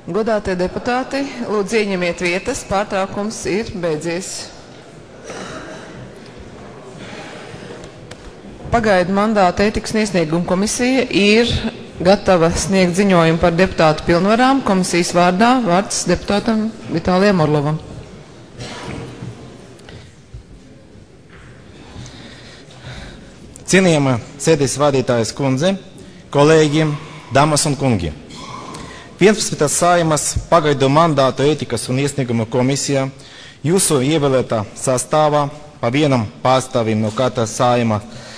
Godātie deputāti, lūdzu ieņemiet vietas, pārtraukums ir beidzies. Pagaidu mandāta ētikas un iesnieguma komisija ir gatava sniegt ziņojumu par deputātu pilnvarām. Komisijas vārdā vārds deputātam Vitālijam Orlovam. Cienījama sēdes vadītājas kundze, kolēģi, dāmas un kungi. 11. Saeimas pagaidu mandātu ētikas un iesnieguma komisijā jūsu ievēlētā sastāvā pa vienam pārstāvim no katra Saeima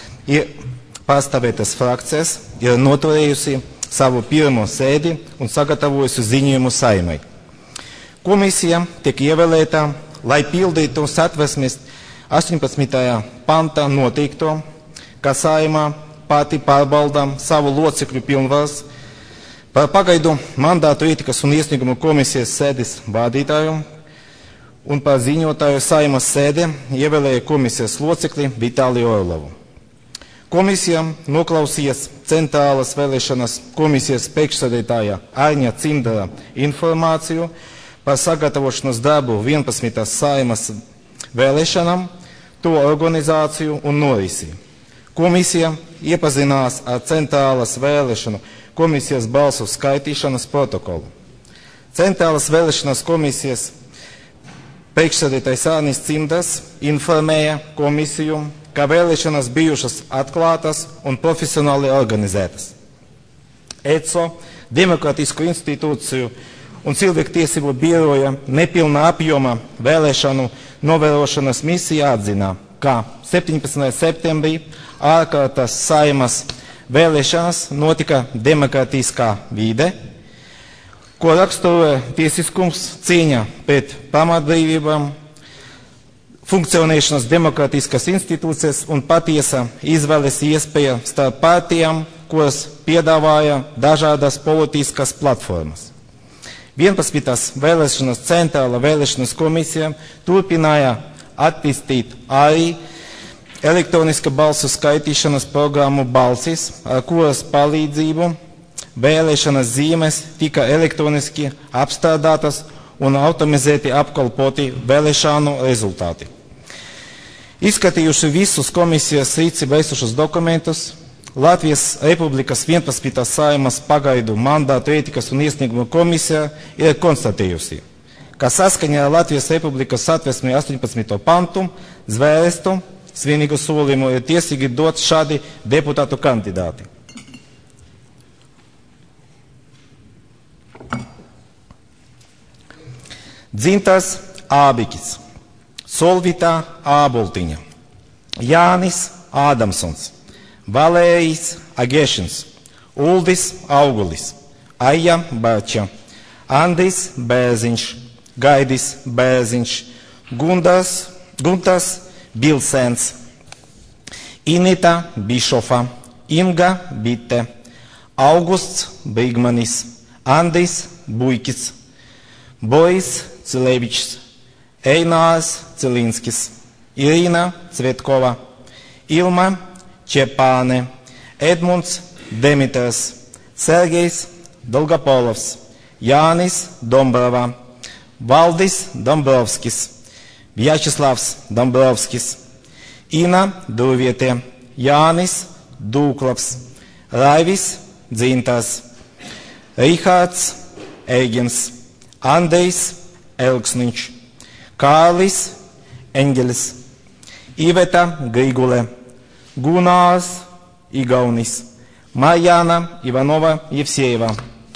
pārstāvētas frakcijas ir noturējusi savu pirmo sēdi un sagatavojusi ziņojumu Saeimai. Komisija tiek ievēlēta, lai pildītu Satversmes 18. pantā noteikto, ka Saeima pati pārbauda savu locekļu pilnvaras. Par pagaidu mandātu ētikas un iesnieguma komisijas sēdes vadītāju un par ziņotāju Saeimas sēde ievēlēja komisijas locekli Vitāliju Orlovu. Komisija noklausījās centrālas vēlēšanas komisijas priekšsēdētāja Aņa Cimdara informāciju par sagatavošanas darbu 11. Saeimas vēlēšanām, to organizāciju un norisi. Komisija iepazinās ar centrālas vēlēšanu komisijas balsu skaitīšanas protokolu. Centrālas vēlēšanas komisijas priekšsēdētājs Arnis Cimdars informēja komisiju, ka vēlēšanas bijušas atklātas un profesionāli organizētas. ECO, Demokrātisko institūciju un cilvēktiesību biroja nepilna apjoma vēlēšanu novērošanas misija atzina, ka 17. septembrī ārkārtas Saeimas vēlēšanas notika demokrātiskā vide, ko raksturoja tiesiskums, cīņa pret pamatbrīvībām, funkcionēšanas demokrātiskas institūcijas un patiesa izvēles iespēja starp partijām, kuras piedāvāja dažādas politiskas platformas. 11. vēlēšanas centrāla vēlēšanas komisija turpināja attīstīt arī elektroniska balsu skaitīšanas programmu Balsis, ar kuras palīdzību vēlēšanas zīmes tika elektroniski apstrādātas un automatizēti apkalpoti vēlēšanu rezultāti. Izskatījuši visus komisijas rīcībā esošos dokumentus, Latvijas Republikas 11. Saeimas pagaidu mandātu ētikas un iesnieguma komisija ir konstatējusi, ka saskaņā ar Latvijas Republikas Satversmi 18. pantu zvērestu svinīgu solījumu ir tiesīgi dot šādi deputātu kandidāti. Dzintars Ābikis, Solvita Āboltiņa, Jānis Ādamsons, Valērijas Agešins, Uldis Augulis, Aija Barča, Andris Bērziņš, Gaidis Bērziņš, Guntas Bilsens, Inita Bišofa, Inga Bitte, Augusts Brigmanis, Andris Buikis, Boris Cilevičs, Einārs Cilinskis, Irina Cvetkova, Ilma Čepāne, Edmunds Demiters, Sergejs Dolgopolovs, Jānis Dombrava, Valdis Dombrovskis, Vjačeslavs Dombrovskis, Ina Dūviete, Jānis Dūklavs, Raivis Dzintars, Rihards Eigens, Andejs Elksniņš, Kārlis Enģelis, Iveta Grigule, Gunārs Igaunis, Marjana Ivanova Jevsejeva,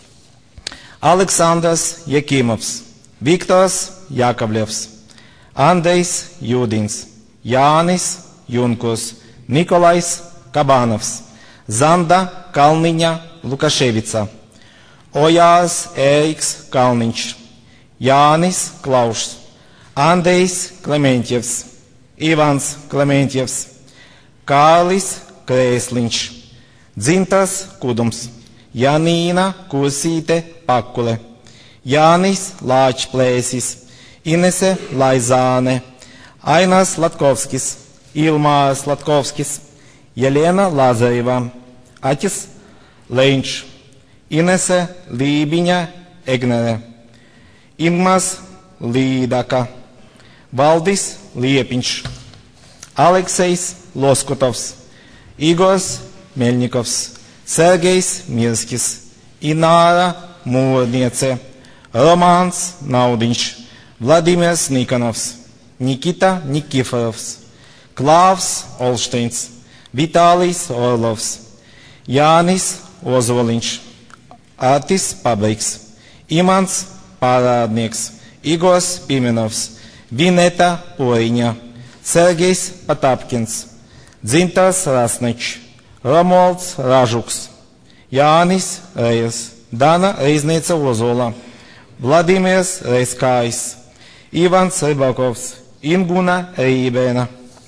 Aleksandrs Jekimovs, Viktors Jākavļevs, Andrejs Jūdins, Jānis Junkurs, Nikolais Kabānovs, Zanda Kalniņa Lukaševica, Ojārs Ēriks Kalniņš, Jānis Klaušs, Andrejs Klementjevs, Ivans Klementjevs, Kārlis Krēsliņš, Dzintars Kudums, Janīna Kursīte Pakule, Jānis Lāčplēsis, Inese Laizāne, Ainars Latkovskis, Ilmārs Latkovskis, Jelena Lazareva, Aķis Leņš, Inese Lībiņa Egnere, Ingmars Līdaka, Valdis Liepiņš, Aleksejs Loskotovs, Igors Meļņikovs, Sergejs Mirskis, Ināra Mūrniece, Romāns Naudiņš, Vladimirs Nikonovs, Nikita Nikiforovs, Klāvs Olšteins, Vitālijs Orlovs, Jānis Ozoliņš, Artis Pabriks, Imants Pārādnieks, Igors Pimenovs, Vineta Poriņa, Sergejs Patapkins, Dzintars Rasnečs, Romualds Ražuks, Jānis Rejas, Dana Reizniece Ozola, Vladimirs Reiskājs, Ivans Rybakovs, Inguna Rībēna,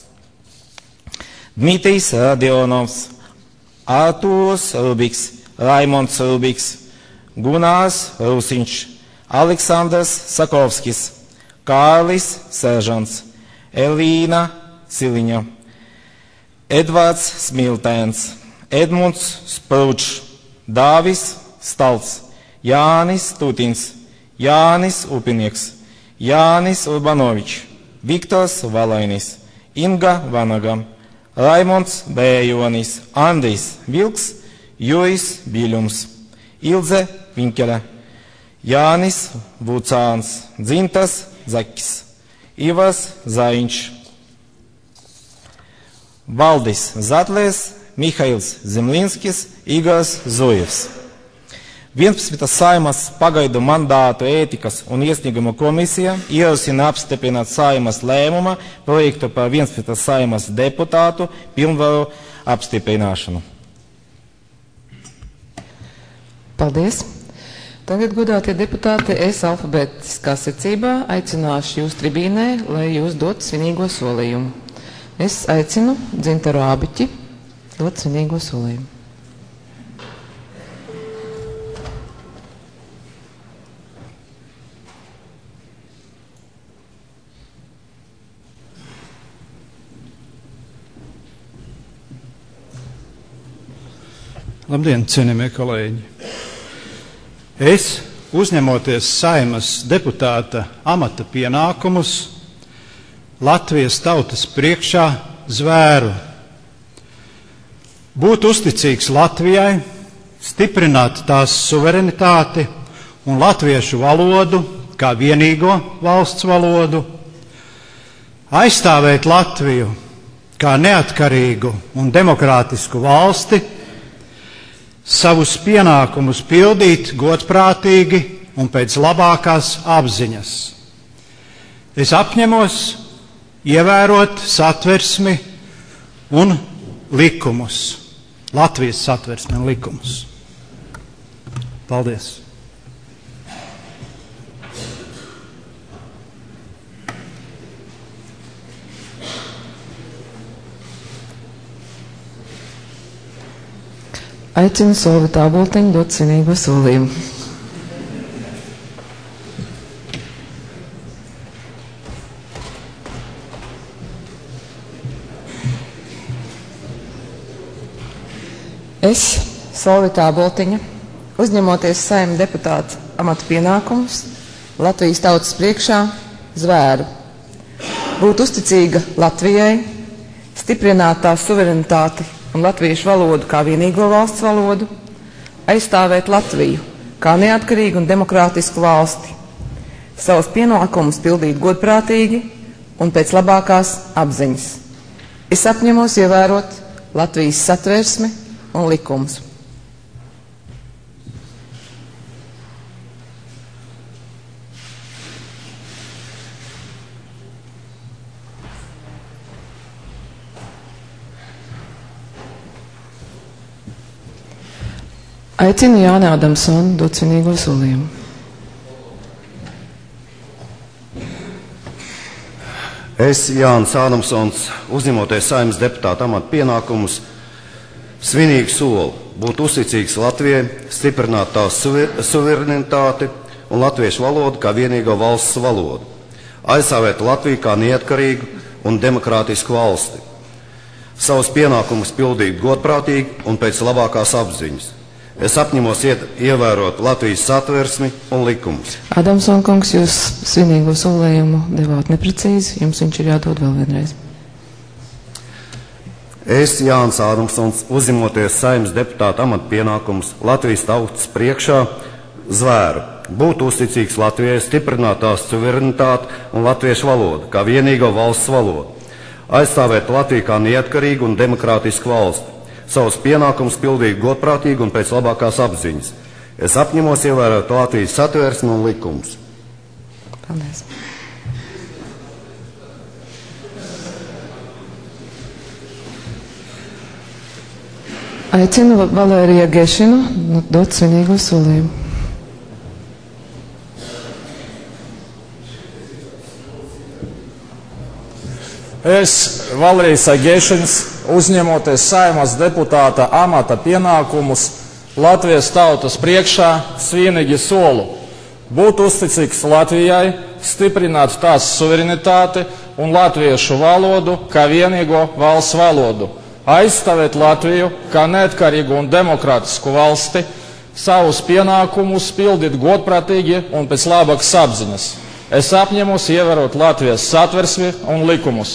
Dmitrijs Radionovs, Artūrs Rubiks, Raimonds Rubiks, Gunārs Rusiņš, Aleksandrs Sakovskis, Kārlis Seržants, Elīna Siliņa, Edvards Smiltēns, Edmunds Spručs, Dāvis Stalts, Jānis Tutins, Jānis Upinieks, Jānis Urbanovičs, Viktors Valainis, Inga Vanaga, Raimonds Bējonis, Andrijs Vilks, Jurijs Biļums, Ilze Vinkele, Jānis Vucāns, Dzintas Zakis, Ivars Zaiņš, Valdis Zatlers, Mihails Zemlinskis, Igors Zujevs. 11. Saimas pagaidu mandātu ētikas un iesnieguma komisija ierosina apstiprināt Saimas lēmuma projektu par 11. Saimas deputātu pilnvaru apstiprināšanu. Paldies! Tagad, godātie deputāti, es alfabētiskā secībā aicināšu jūs tribīnē, lai jūs dotu svinīgo solījumu. Es aicinu Dzintaru Ābiķi dot svinīgo solījumu. Labdien, cienījamie kolēģi! Es, uzņemoties Saimas deputāta amata pienākumus, Latvijas tautas priekšā zvēru būt uzticīgs Latvijai, stiprināt tās suverenitāti un latviešu valodu kā vienīgo valsts valodu, aizstāvēt Latviju kā neatkarīgu un demokrātisku valsti, savus pienākumus pildīt godprātīgi un pēc labākās apziņas. Es apņemos ievērot satversmi un likumus, Latvijas satversmi un likumus. Paldies! Aicinu Solvitu Āboltiņu dot svinīgo solījumu. Es, Solvita Āboltiņa, uzņemoties Saeimas deputāta amata pienākumus, Latvijas tautas priekšā zvēru būt uzticīga Latvijai, stiprināt tās suverenitāti un latviešu valodu kā vienīgo valsts valodu, aizstāvēt Latviju kā neatkarīgu un demokrātisku valsti, savus pienākumus pildīt godprātīgi un pēc labākās apziņas. Es apņemos ievērot Latvijas satversmi un likumus. Aicinu Jāni Adamsonu dot svinīgo solījumu. Es, Jānis Ādamsons, uzņemoties Saeimas deputāta amata pienākumus, svinīgi solu būt uzticīgs Latvijai, stiprināt tās suverenitāti un latviešu valodu kā vienīgo valsts valodu, aizstāvēt Latviju kā neatkarīgu un demokrātisku valsti, savus pienākumus pildīt godprātīgi un pēc labākās apziņas. Es apņemos ievērot Latvijas satversmi un likumus. Adamson kungs, jūs svinīgo solījumu devāt neprecīzi, jums viņš ir jādod vēl vienreiz. Es, Jānis Ādamsons, uzņemoties Saeimas deputāta amata pienākumus Latvijas tautas priekšā, zvēru būt uzticīgs Latvijai, stiprināt tās suverenitāti un latviešu valodu kā vienīgo valsts valodu, aizstāvēt Latviju kā neatkarīgu un demokrātisku valsti, savus pienākumus pildīt godprātīgi un pēc labākās apziņas. Es apņemos ievērot Latvijas satversmi un likumus. Paldies. Aicinu Valēriju Gešinu dot svinīgo solījumu. Es, Valērijas Gešins, uzņemoties Saeimas deputāta amata pienākumus Latvijas tautas priekšā, svinīgi solu būt uzticīgs Latvijai, stiprināt tās suverenitāti un latviešu valodu kā vienīgo valsts valodu, aizstāvēt Latviju kā neatkarīgu un demokrātisku valsti, savus pienākumus pildīt godprātīgi un pēc labākas apziņas. Es apņemos ievērot Latvijas satversmi un likumus.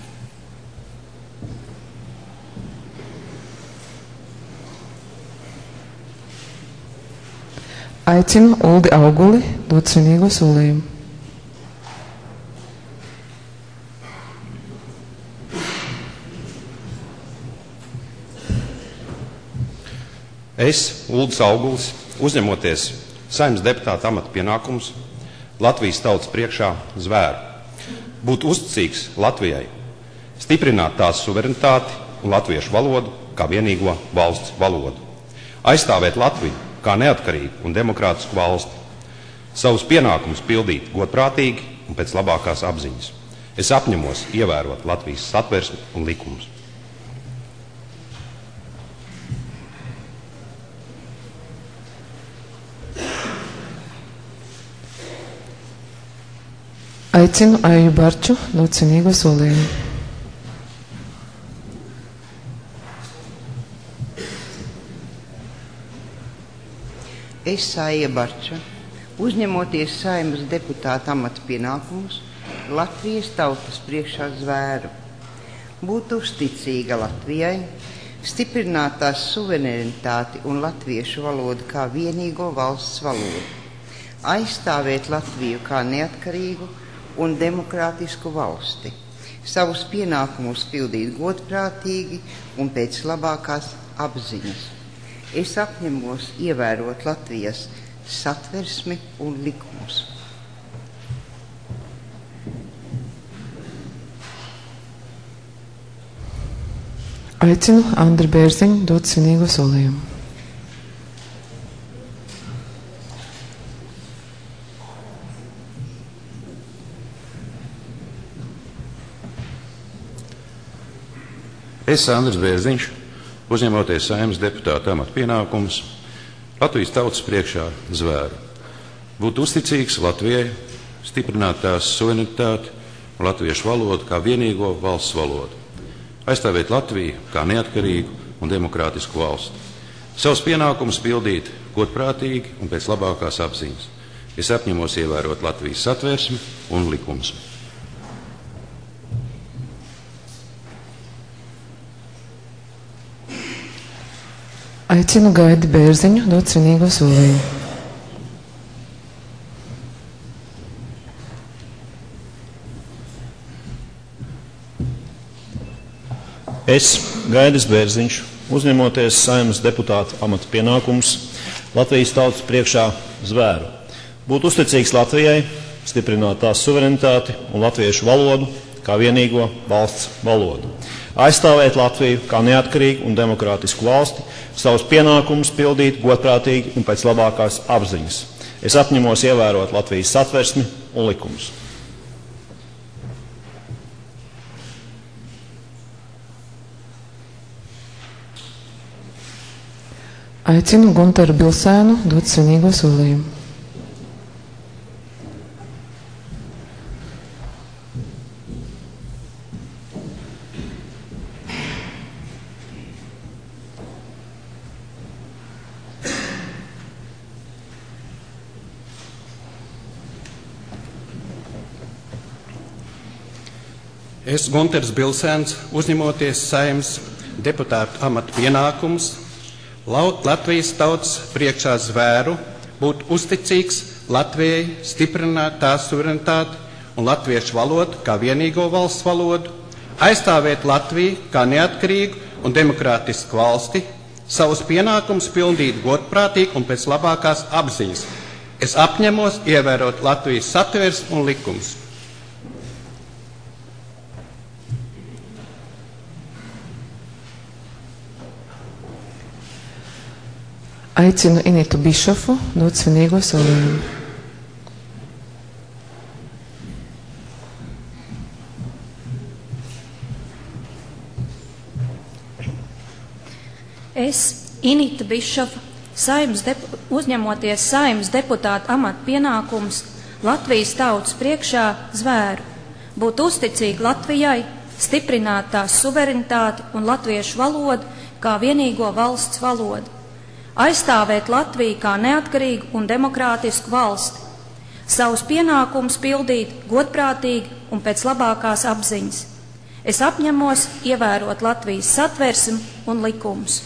Aicinu Uldi Auguli dot svinīgo solījumu. Es, Uldis Augulis, uzņemoties Saeimas deputāta amata pienākumus Latvijas tautas priekšā, zvēru būt uzticīgs Latvijai, stiprināt tās suverenitāti un latviešu valodu kā vienīgo valsts valodu, aizstāvēt Latviju kā neatkarīgu un demokrātisku valsti, savus pienākumus pildīt godprātīgi un pēc labākās apziņas. Es apņemos ievērot Latvijas satversmi un likumus. Aicinu Aiju Barču dot svinīgo solījumu. Es, Aija Barča, uzņemoties Saeimas deputāta amata pienākumus Latvijas tautas priekšā, zvēru būt uzticīga Latvijai, stiprināt tās suverenitāti un latviešu valodu kā vienīgo valsts valodu, aizstāvēt Latviju kā neatkarīgu un demokrātisku valsti, savus pienākumus pildīt godprātīgi un pēc labākās apziņas. Es apņemos ievērot Latvijas satversmi un likumus. Aicinu Andri Bērziņu dot svinīgo solījumu. Es, Andris Bērziņš, uzņemoties Saeimas deputāta amata pienākumus Latvijas tautas priekšā, zvēru būt uzticīgs Latvijai, stiprināt tās suverenitāti un latviešu valodu kā vienīgo valsts valodu, aizstāvēt Latviju kā neatkarīgu un demokrātisku valsti, savus pienākumus pildīt godprātīgi un pēc labākās apziņas. Es apņemos ievērot Latvijas satversmi un likumus. Aicinu Gaidi Bērziņu dot svinīgo solījumu. Es, Gaidis Bērziņš, uzņemoties Saeimas deputāta amata pienākumus Latvijas tautas priekšā, zvēru būt uzticīgs Latvijai, stiprināt tās suverenitāti un latviešu valodu kā vienīgo valsts valodu, aizstāvēt Latviju kā neatkarīgu un demokrātisku valsti, savus pienākumus pildīt godprātīgi un pēc labākās apziņas. Es apņemos ievērot Latvijas satversmi un likumus. Aicinu Gunteru Bilsēnu dot svinīgo solījumu. Es, Gunters Bilsēns, uzņemoties Saeimas deputāta amata pienākumus, Latvijas tautas priekšā zvēru, būt uzticīgs Latvijai, stiprināt tās suverenitāti un latviešu valodu kā vienīgo valsts valodu, aizstāvēt Latviju kā neatkarīgu un demokrātisku valsti, savus pienākumus pildīt godprātīgi un pēc labākās apziņas. Es apņemos ievērot Latvijas satversmi un likumus. Aicinu Initu Bišofu dot svinīgo solījumu. Es, Inita Bišofa, uzņemoties Saeimas deputāta amata pienākumus Latvijas tautas priekšā zvēru, būt uzticīgi Latvijai, stiprināt tās suverenitāti un latviešu valodu kā vienīgo valsts valodu, aizstāvēt Latviju kā neatkarīgu un demokrātisku valsti, savus pienākumus pildīt godprātīgi un pēc labākās apziņas. Es apņemos ievērot Latvijas satversmi un likumus.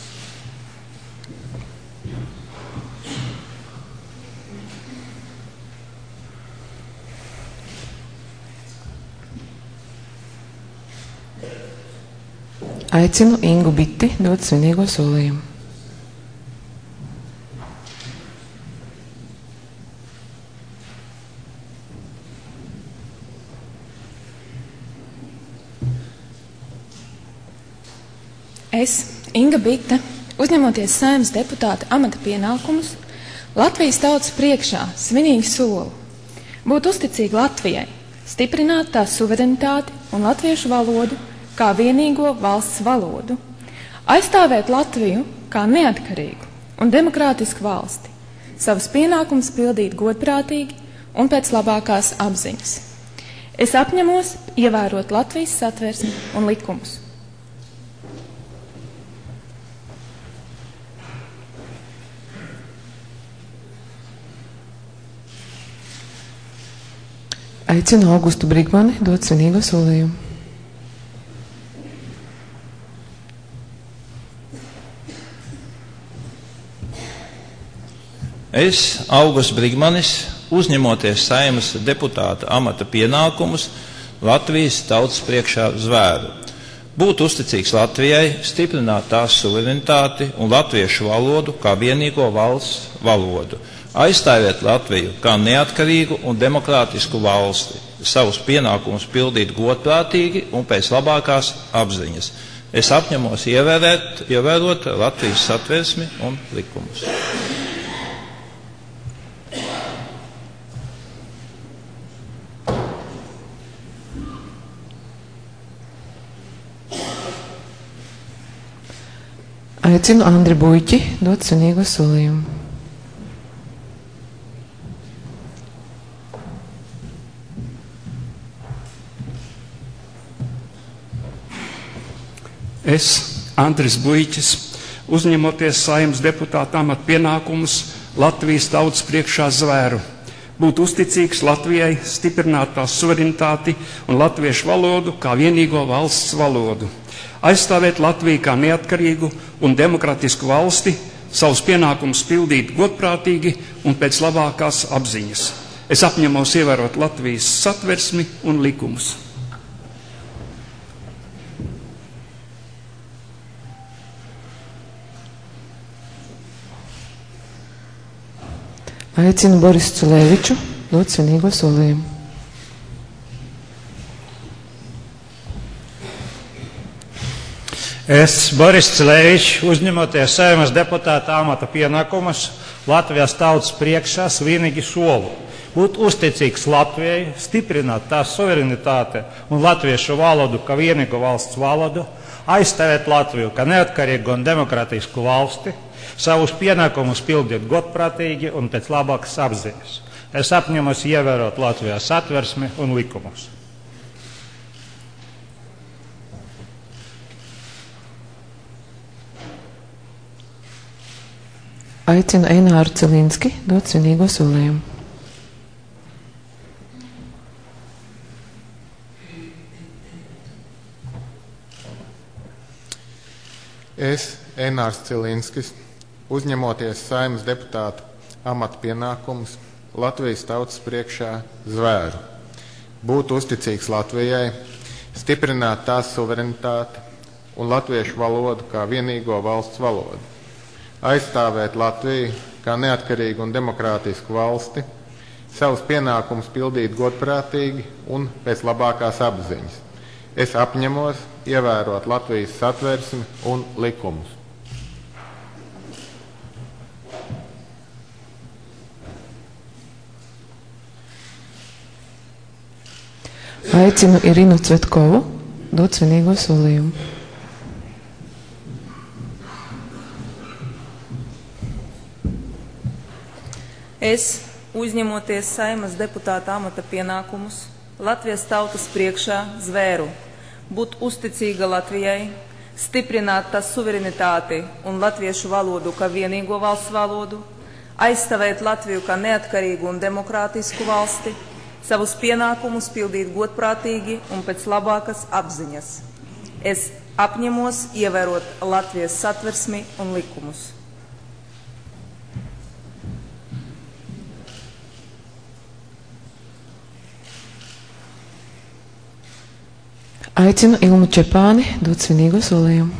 Aicinu Ingu Biti dot svinīgo solījumu. Es, Inga Bite, uzņemoties Saeimas deputāta amata pienākumus, Latvijas tautas priekšā svinīgi solu, būt uzticīgi Latvijai, stiprināt tās suverenitāti un latviešu valodu kā vienīgo valsts valodu, aizstāvēt Latviju kā neatkarīgu un demokrātisku valsti, savus pienākumus pildīt godprātīgi un pēc labākās apziņas. Es apņemos ievērot Latvijas satversmi un likumus. Aicinu Augustu Brigmani dot svinīgo solījumu. Es, Augusts Brigmanis, uzņemoties Saeimas deputāta amata pienākumus Latvijas tautas priekšā zvēru, būt uzticīgs Latvijai, stiprināt tās suverenitāti un latviešu valodu kā vienīgo valsts valodu, aizstāvēt Latviju kā neatkarīgu un demokrātisku valsti, savus pienākumus pildīt godprātīgi un pēc labākās apziņas. Es apņemos ievērot Latvijas satversmi un likumus. Aicinu Andri Buļķi dot svinīgo solījumu. Es, Andris Buļķis, uzņemoties Saeimas deputāta amata pienākumus Latvijas tautas priekšā zvēru, būt uzticīgs Latvijai, stiprināt tās suverenitāti un latviešu valodu kā vienīgo valsts valodu, aizstāvēt Latviju kā neatkarīgu un demokrātisku valsti, savus pienākumus pildīt godprātīgi un pēc labākās apziņas. Es apņemos ievērot Latvijas satversmi un likumus. Aicinu Borisu Culēviču dot svinīgo solījumu. Es, Boris Culēvičs, uzņemoties Saeimas deputāta amata pienākumus Latvijas tautas priekšā svinīgi solu, būt uzticīgs Latvijai, stiprināt tās suverenitāti un latviešu valodu kā vienīgo valsts valodu, aizstāvēt Latviju kā neatkarīgu un demokrātisku valsti, savus pienākumus pildīt godprātīgi un pēc labākas apziņas. Es apņemos ievērot Latvijas satversmi un likumus. Aicinu Eināru Cilinski dot svinīgo solījumu. Es, Einārs Cilinskis, uzņemoties Saeimas deputāta amata pienākumus Latvijas tautas priekšā zvēru, būt uzticīgs Latvijai, stiprināt tās suverenitāti un latviešu valodu kā vienīgo valsts valodu, aizstāvēt Latviju kā neatkarīgu un demokrātisku valsti, savus pienākumus pildīt godprātīgi un pēc labākās apziņas. Es apņemos ievērot Latvijas satversmi un likumus. Aicinu Irinu Cvetkovu dot svinīgo solījumu. Es, uzņemoties Saeimas deputāta amata pienākumus, Latvijas tautas priekšā zvēru, būt uzticīga Latvijai, stiprināt tās suverenitāti un latviešu valodu kā vienīgo valsts valodu, aizstāvēt Latviju kā neatkarīgu un demokrātisku valsti, savus pienākumus pildīt godprātīgi un pēc labākas apziņas. Es apņemos ievērot Latvijas satversmi un likumus. Aicinu Ilmu Čepāni dot svinīgo solījumu.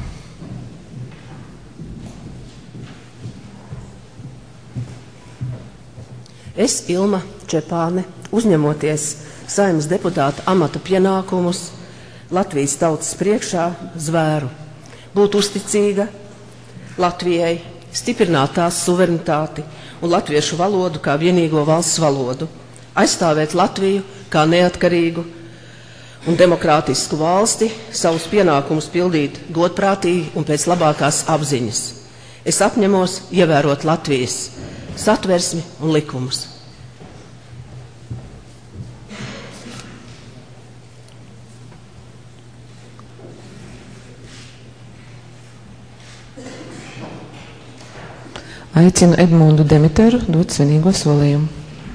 Es, Ilma Čepāne, uzņemoties Saeimas deputāta amata pienākumus Latvijas tautas priekšā zvēru, būt uzticīga Latvijai, stiprināt tās suverenitāti un latviešu valodu kā vienīgo valsts valodu, aizstāvēt Latviju kā neatkarīgu un demokrātisku valsti, savus pienākumus pildīt godprātīgi un pēc labākās apziņas. Es apņemos ievērot Latvijas satversmi un likumus. Aicinu Edmundu Demiteru dot svinīgo solījumu.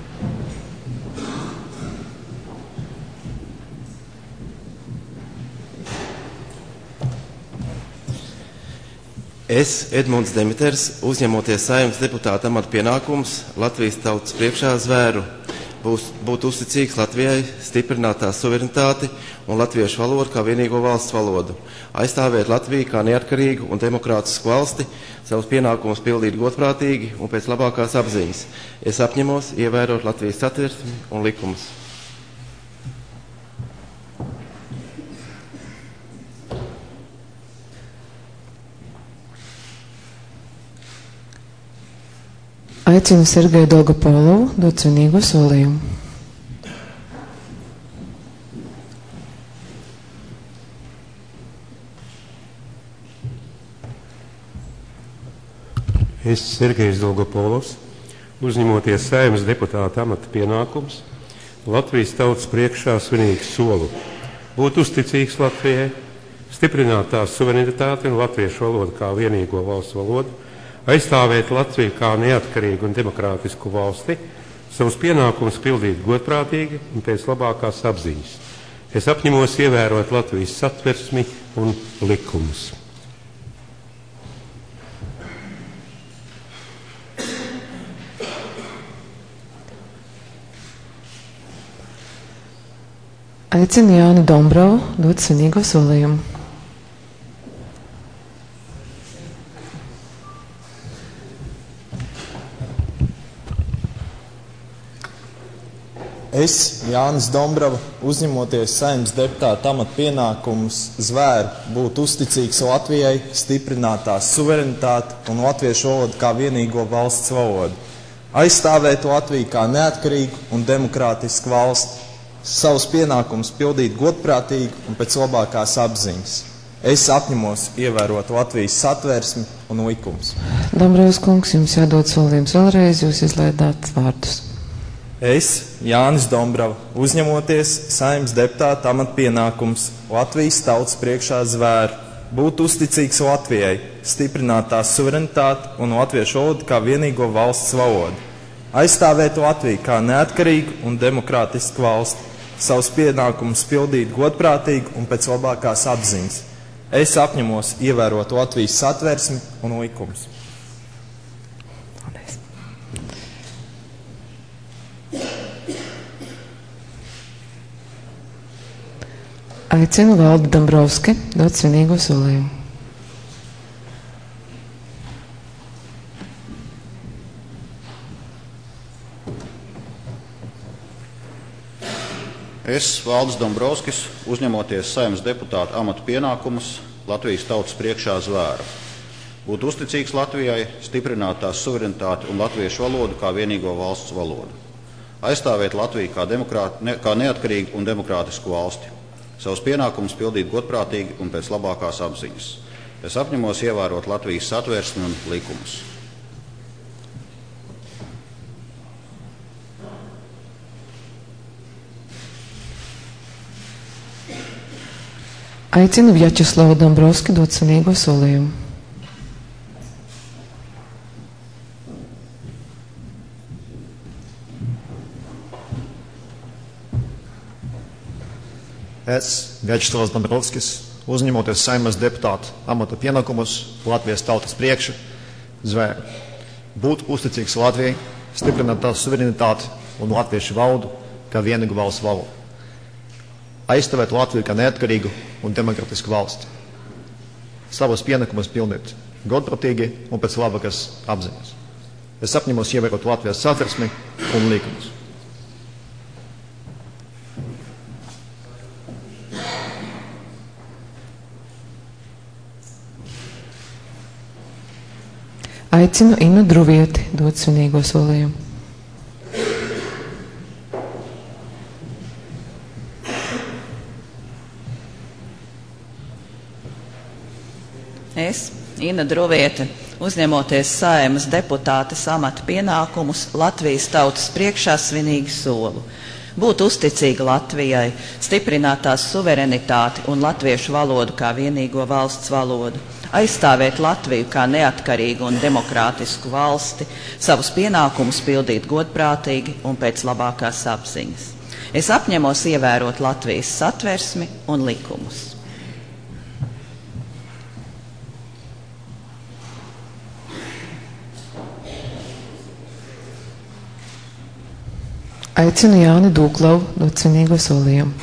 Es, Edmunds Demiters, uzņemoties Saeimas deputāta amata pienākumus Latvijas tautas priekšā zvēru, būt uzticīgs Latvijai, stiprināt tās suverenitāti un latviešu valodu kā vienīgo valsts valodu, aizstāvēt Latviju kā neatkarīgu un demokrātisku valsti, savus pienākumus pildīt godprātīgi un pēc labākās apziņas. Es apņemos ievērot Latvijas satversmi un likumus. Aicinu Sergeju Dolgopolovu dot svinīgo solījumu. Es, Sergejs Dolgopolovs, uzņemoties Saeimas deputāta amata pienākumus, Latvijas tautas priekšā svinīgu solu, būt uzticīgs Latvijai, stiprināt tās suverenitāti un latviešu valodu kā vienīgo valsts valodu, aizstāvēt Latviju kā neatkarīgu un demokrātisku valsti, savus pienākumus pildīt godprātīgi un pēc labākās apziņas. Es apņemos ievērot Latvijas satversmi un likumus. Aicinu Jāni Dombrovu dot svinīgo solījumu. Es, Jānis Dombrava, uzņemoties Saeimas deputāta amata pienākumus zvēru, būt uzticīgs Latvijai, stiprināt tās suverenitāti un latviešu valodu kā vienīgo valsts valodu, aizstāvēt Latviju kā neatkarīgu un demokrātisku valsti, savus pienākumus pildīt godprātīgi un pēc labākās apziņas. Es apņemos ievērot Latvijas satversmi un likumus. Dombrovs kungs, jums jādod solījums vēlreiz, jūs izlaidāt vārdus. Es, Jānis Dombrava, uzņemoties Saeimas deputāta amata pienākumus Latvijas tautas priekšā zvēru, būt uzticīgs Latvijai, stiprināt tās suverenitāti un latviešu valodu kā vienīgo valsts valodu, aizstāvēt Latviju kā neatkarīgu un demokrātisku valsti, savus pienākumus pildīt godprātīgi un pēc labākās apziņas. Es apņemos ievērot Latvijas satversmi un likumus. Aicinu Valdi Dombrovski dot svinīgo solījumu. Es, Valdis Dombrovskis, uzņemoties Saeimas deputāta amata pienākumus, Latvijas tautas priekšā zvēru. Būt uzticīgs Latvijai, stiprināt tās suverenitāti un latviešu valodu kā vienīgo valsts valodu. Aizstāvēt Latviju kā neatkarīgu un demokrātisku valsti. Savus pienākumus pildīt godprātīgi un pēc labākās apziņas. Es apņemos ievērot Latvijas satversmi un likumus. Aicinu Vjačeslavu Dombrovski dot svinīgo solījumu. Es, Vjačeslavs Dombrovskis, uzņemoties Saeimas deputāta amata pienākumus Latvijas tautas priekšā, zvēru būt uzticīgs Latvijai, stiprināt tās suverenitāti un latviešu valodu kā vienīgu valsts valodu. Aizstāvēt Latviju kā neatkarīgu un demokrātisku valsti. Savus pienākumus pildīt godprātīgi un pēc labākas apziņas. Es apņemos ievērot Latvijas satversmi un likumus. Aicinu Inu Druvieti dot svinīgo solījumu. Es, Ina Druviete, uzņemoties Saeimas deputātes amata pienākumus, Latvijas tautas priekšā svinīgi solu. Būt uzticīga Latvijai, stiprināt tās suverenitāti un latviešu valodu kā vienīgo valsts valodu. Aizstāvēt Latviju kā neatkarīgu un demokrātisku valsti, savus pienākumus pildīt godprātīgi un pēc labākās apziņas. Es apņemos ievērot Latvijas satversmi un likumus. Aicinu Jāni Dūklavu dot svinīgo solījumu.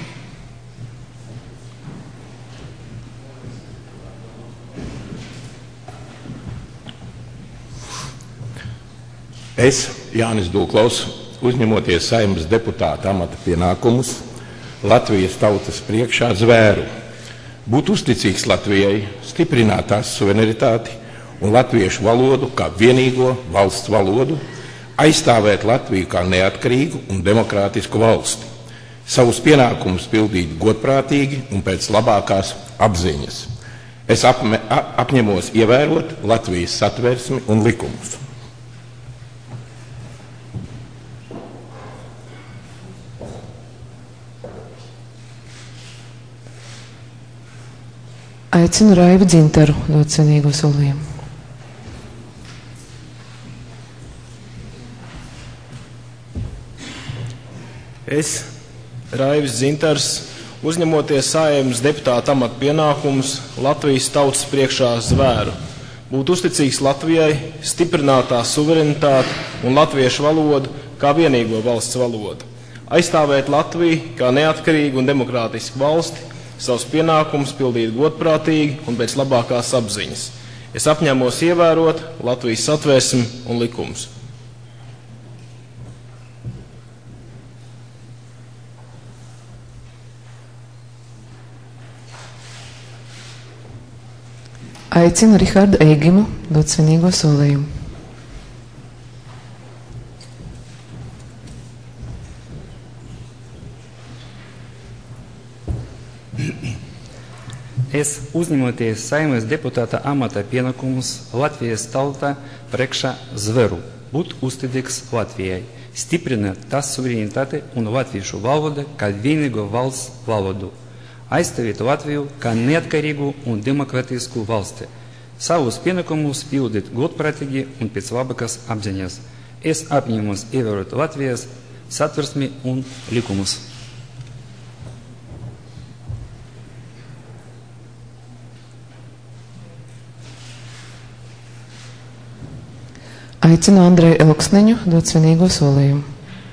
Es, Jānis Dūklavs, uzņemoties Saeimas deputāta amata pienākumus, Latvijas tautas priekšā zvēru. Būt uzticīgs Latvijai, stiprināt tās suverenitāti un latviešu valodu kā vienīgo valsts valodu, aizstāvēt Latviju kā neatkarīgu un demokrātisku valsti, savus pienākumus pildīt godprātīgi un pēc labākās apziņas. Es apņemos ievērot Latvijas satversmi un likumus. Aicinu Raivu Dzintaru dot svinīgo solījumu. Es, Raivis Dzintars, uzņemoties Saeimas deputāta amata pienākumus, Latvijas tautas priekšā zvēru. Būt uzticīgs Latvijai, stiprināt tās suverenitāti un latviešu valodu kā vienīgo valsts valodu. Aizstāvēt Latviju kā neatkarīgu un demokrātisku valsti, savus pienākumus pildīt godprātīgi un pēc labākās apziņas. Es apņemos ievērot Latvijas satversmi un likumus. Aicinu Rihardu Eigimu dot svinīgo solījumu. Es, uzņemoties Saeimas deputāta amata pienākumus, Latvijas tauta priekšā zvēru. Būt uzticīgs Latvijai, stiprināt tās suverenitāti un latviešu valodu kā vienīgo valsts valodu. Aizstāvēt Latviju kā neatkarīgu un demokrātisku valsti. Savus pienākumus pildīt godprātīgi un pēc labākās apziņas. Es apņemos ievērot Latvijas satversmi un likumus. Aicinu Andreju Elksniņu dot svinīgo solījumu.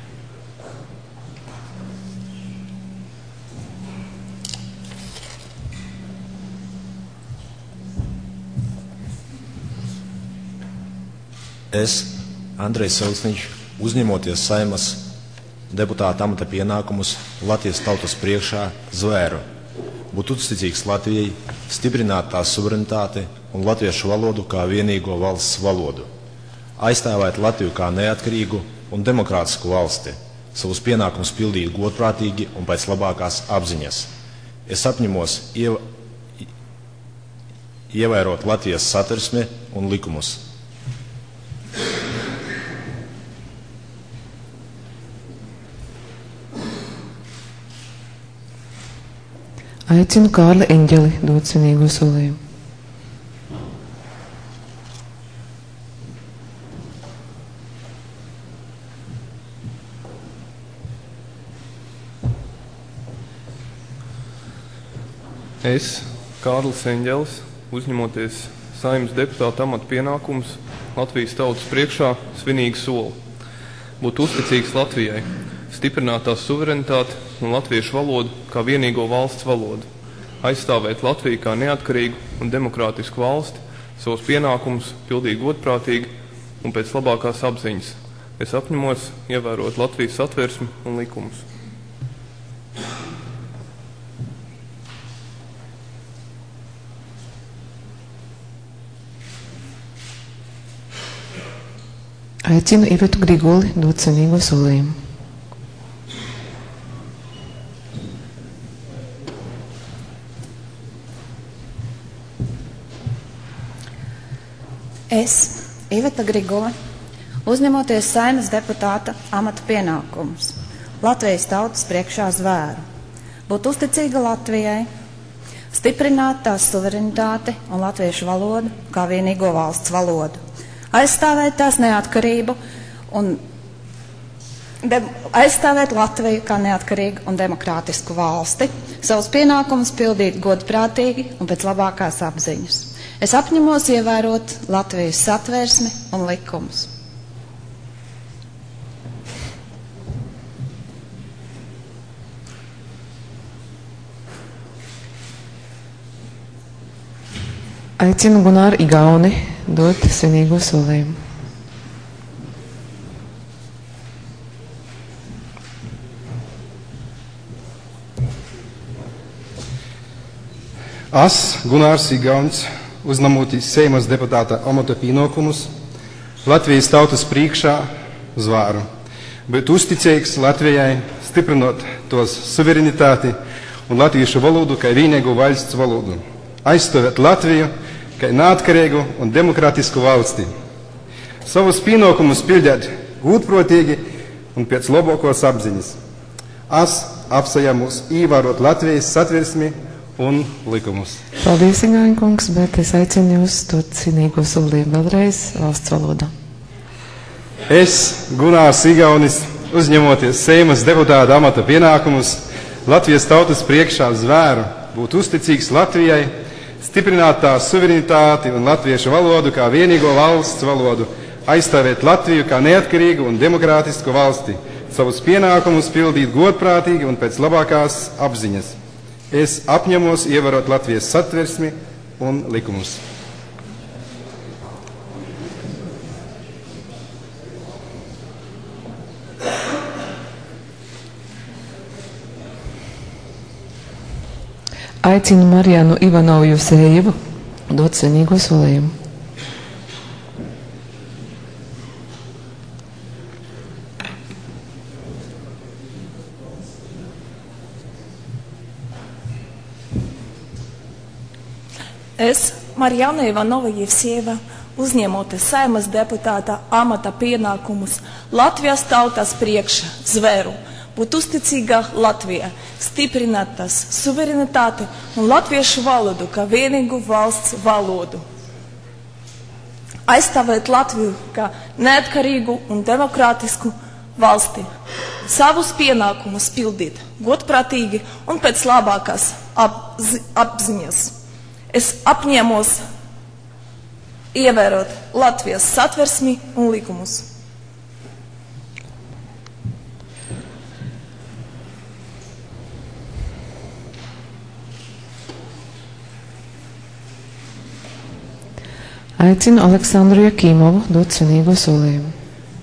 Es, Andrejs Elksniņš, uzņemoties Saeimas deputāta amata pienākumus Latvijas tautas priekšā, zvēru būt uzticīgs Latvijai, stiprināt tās suverenitāti un latviešu valodu kā vienīgo valsts valodu, aizstāvēt Latviju kā neatkarīgu un demokrātisku valsti, savus pienākumus pildīt godprātīgi un pēc labākās apziņas. Es apņemos ievērot Latvijas satversmi un likumus. Aicinu Kārli Eņģeli dot svinīgo solījumu. Es, Kārlis Eņģelis, uzņemoties Saeimas deputāta amata pienākumus Latvijas tautas priekšā, svinīgi solu būt uzticīgs Latvijai, stiprināt tās suverenitāti un latviešu valodu kā vienīgo valsts valodu, aizstāvēt Latviju kā neatkarīgu un demokrātisku valsti, savus pienākumus pildīt godprātīgi un pēc labākās apziņas. Es apņemos ievērot Latvijas satversmi un likumus. Aicinu Ivetu Griguli dot svinīgo solījumu. Es, Iveta Grigula, uzņemoties Saeimas deputāta amata pienākumus Latvijas tautas priekšā zvēru, būt uzticīga Latvijai, stiprināt tās suverenitāti un latviešu valodu kā vienīgo valsts valodu, aizstāvēt tās neatkarību un aizstāvēt Latviju kā neatkarīgu un demokrātisku valsti, savus pienākumus pildīt godprātīgi un pēc labākās apziņas. Es apņemos ievērot Latvijas satversmi un likumus. Aicinu Gunāru Igauni dot svinīgo solījumu. Es, Gunārs Igaunis, uzņemoties Saeimas deputāta amata pienākumus Latvijas tautas priekšā, zvēru būt uzticīgs Latvijai, stiprinot tos suverenitāti un latviešu valodu kā vienīgo valsts valodu, aizstāvēt Latviju kā neatkarīgu un demokrātisku valsti, savus pienākumus pildīt godprātīgi un pēc labākās apziņas. Es apņemos ievērot Latvijas satversmi un likumus. Paldies, Igauņa kungs, bet es aicinu jūs dot svinīgo solījumu vēlreiz valsts valodā. Es, Gunārs Igaunis, uzņemoties Saeimas deputāta amata pienākumus Latvijas tautas priekšā zvēru būt uzticīgs Latvijai, stiprināt tās suverenitāti un latviešu valodu kā vienīgo valsts valodu, aizstāvēt Latviju kā neatkarīgu un demokrātisku valsti, savus pienākumus pildīt godprātīgi un pēc labākās apziņas. Es apņemos ievērot Latvijas satversmi un likumus. Aicinu Marijanu Ivanovu Jusējevu dot svinīgo solījumu. Es, Marijana Ivanova Jevsieva, uzņemoties Saeimas deputāta amata pienākumus Latvijas tautas priekšā, zvēru būt uzticīga Latvijai, stiprināt tās suverenitāti un latviešu valodu kā vienīgu valsts valodu, aizstāvēt Latviju kā neatkarīgu un demokrātisku valsti, savus pienākumus pildīt godprātīgi un pēc labākās apziņas. Es apņemos ievērot Latvijas satversmi un likumus. Aicinu Aleksandru Jakīmovu dot svinīgo solījumu.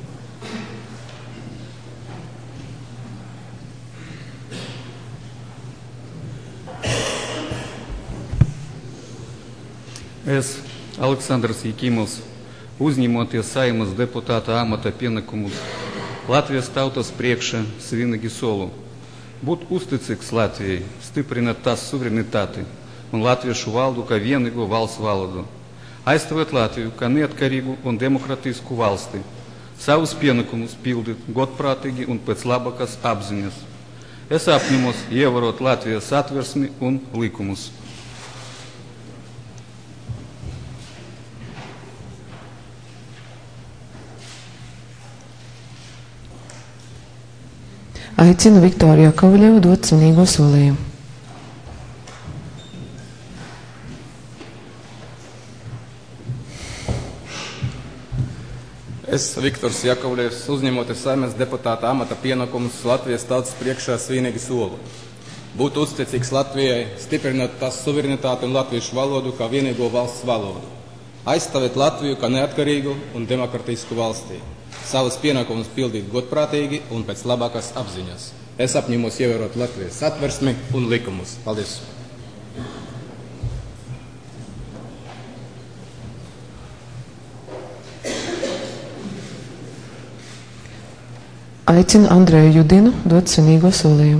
Es, Aleksandrs Jakīmovs, uzņemoties Saeimas deputāta amata pienākumus Latvijas tautas priekšā svinīgi solu, būt uzticīgs Latvijai, stiprināt tās suverenitāti un latviešu valodu kā vienīgo valsts valodu, aizstāvēt Latviju kā neatkarīgu un demokratisku valsti, savus pienākumus pildīt godprātīgi un pēc labākās apziņas. Es apņemos ievērot Latvijas satversmi un likumus. Aicinu Viktoru Jakovļevu dot svinīgo solījumu. Es, Viktors Jakovļevs, uzņemoties Saeimas deputāta amata pienākumus Latvijas tautas priekšā svinīgi solu. Būt uzticīgs Latvijai, stiprināt tās suverenitāti un latviešu valodu kā vienīgo valsts valodu. Aizstāvēt Latviju kā neatkarīgu un demokratisku valstī. Savus pienākumus pildīt godprātīgi un pēc labākās apziņas. Es apņemos ievērot Latvijas satversmi un likumus. Paldies! Aicinu Andreju Judinu dot svinīgo solījumu.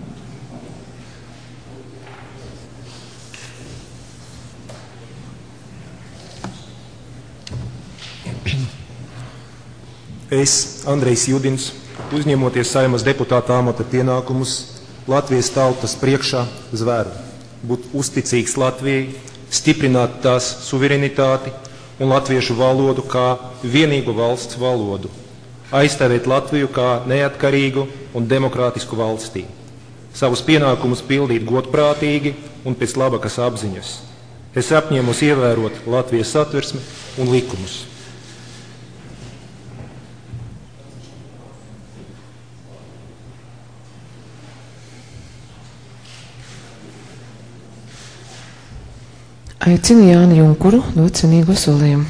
Es, Andrejs Judins, uzņemoties Saeimas deputāta amata pienākumus Latvijas tautas priekšā zvēru, būt uzticīgs Latvijai, stiprināt tās suverenitāti un latviešu valodu kā vienīgu valsts valodu, aizstāvēt Latviju kā neatkarīgu un demokrātisku valstī, savus pienākumus pildīt godprātīgi un pēc labākas apziņas. Es apņēmos ievērot Latvijas satversmi un likumus. Aicinu Jāni Junkuru dot svinīgo solījumu.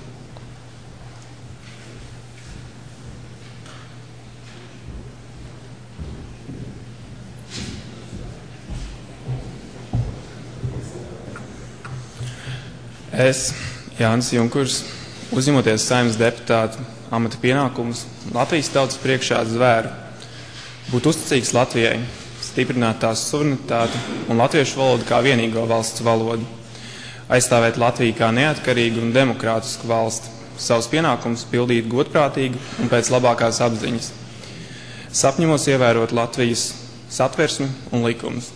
Es, Jānis Junkurs, uzņemoties Saeimas deputāta amata pienākumus Latvijas tautas priekšā zvēru, būt uzticīgs Latvijai, stiprināt tās suverenitāti un latviešu valodu kā vienīgo valsts valodu, aizstāvēt Latviju kā neatkarīgu un demokrātisku valsti, savus pienākumus pildīt godprātīgi un pēc labākās apziņas. Sapņemos ievērot Latvijas satversmi un likumus.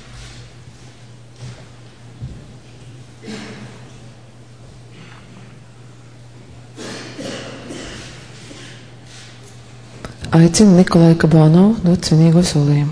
Aicinu Nikolaju Kabanovu dot svinīgo solījumu.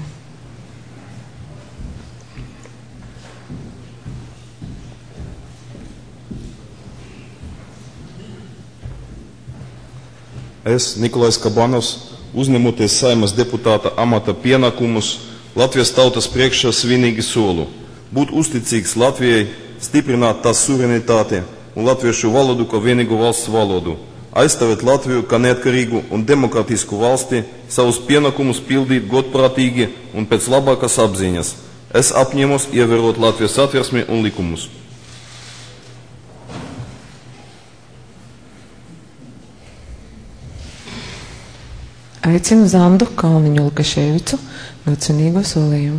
Es, Nikolais Kabanovs, uzņemoties Saeimas deputāta amata pienākumus Latvijas tautas priekšā svinīgi solu, būt uzticīgs Latvijai, stiprināt tās suverenitāti un latviešu valodu kā vienīgu valsts valodu, aizstāvēt Latviju kā neatkarīgu un demokrātisku valsti, savus pienākumus pildīt godprātīgi un pēc labākas apziņas. Es apņēmos ievērot Latvijas satversmi un likumus. Aicinu Zandu Kalniņu Lukaševicu dot svinīgo solījumu.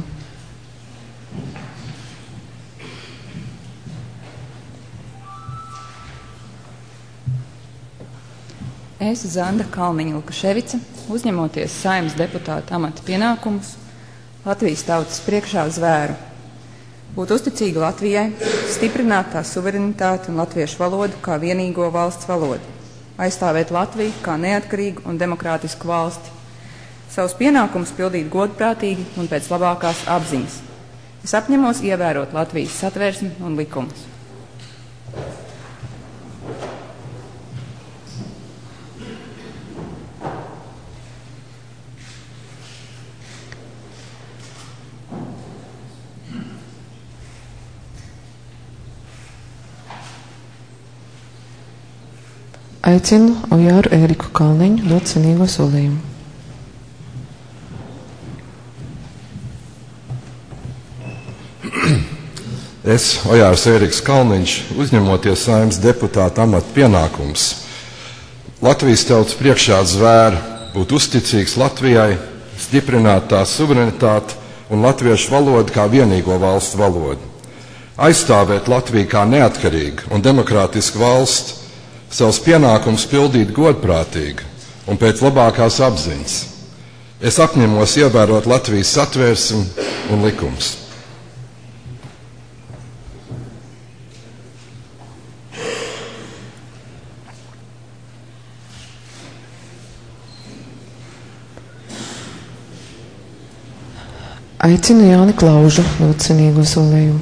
Es, Zanda Kalniņa Lukaševica, uzņemoties Saeimas deputāta amata pienākumus Latvijas tautas priekšā zvēru, būt uzticīga Latvijai, stiprināt tās suverenitāti un latviešu valodu kā vienīgo valsts valodu, aizstāvēt Latviju kā neatkarīgu un demokrātisku valsti, savus pienākumus pildīt godprātīgi un pēc labākās apziņas. Es apņemos ievērot Latvijas satversmi un likumus. Aicinu Ojāru Ēriku Kalniņu dot svinīgo solījumu. Es, Ojārs Ēriks Kalniņš, uzņemoties Saeimas deputāta amata pienākums, Latvijas tautas priekšā zvēru būt uzticīgs Latvijai, stiprināt tās suverenitāti un latviešu valodu kā vienīgo valstu valodu, aizstāvēt Latviju kā neatkarīgu un demokrātisku valsti, savus pienākumus pildīt godprātīgi un pēc labākās apziņas. Es apņemos ievērot Latvijas satvērsmi un likumus. Aicinu Jāni Klaužu dot svinīgo solījumu.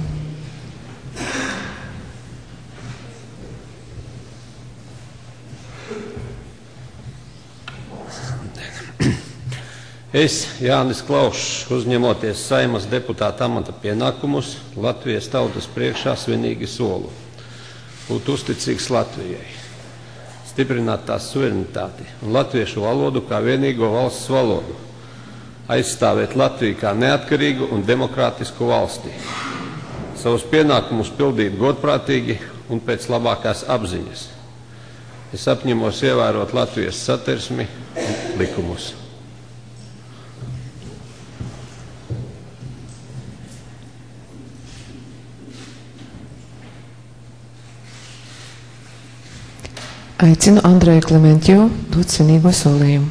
Es, Jānis Klaušs, uzņemoties Saeimas deputāta amata pienākumus, Latvijas tautas priekšā svinīgi solu būt uzticīgs Latvijai, stiprināt tās suverenitāti un latviešu valodu kā vienīgo valsts valodu, aizstāvēt Latviju kā neatkarīgu un demokrātisku valsti, savus pienākumus pildīt godprātīgi un pēc labākās apziņas. Es apņemos ievērot Latvijas satversmi un likumus. Aicinu Andreju Klementjevu dot svinīgo solījumu.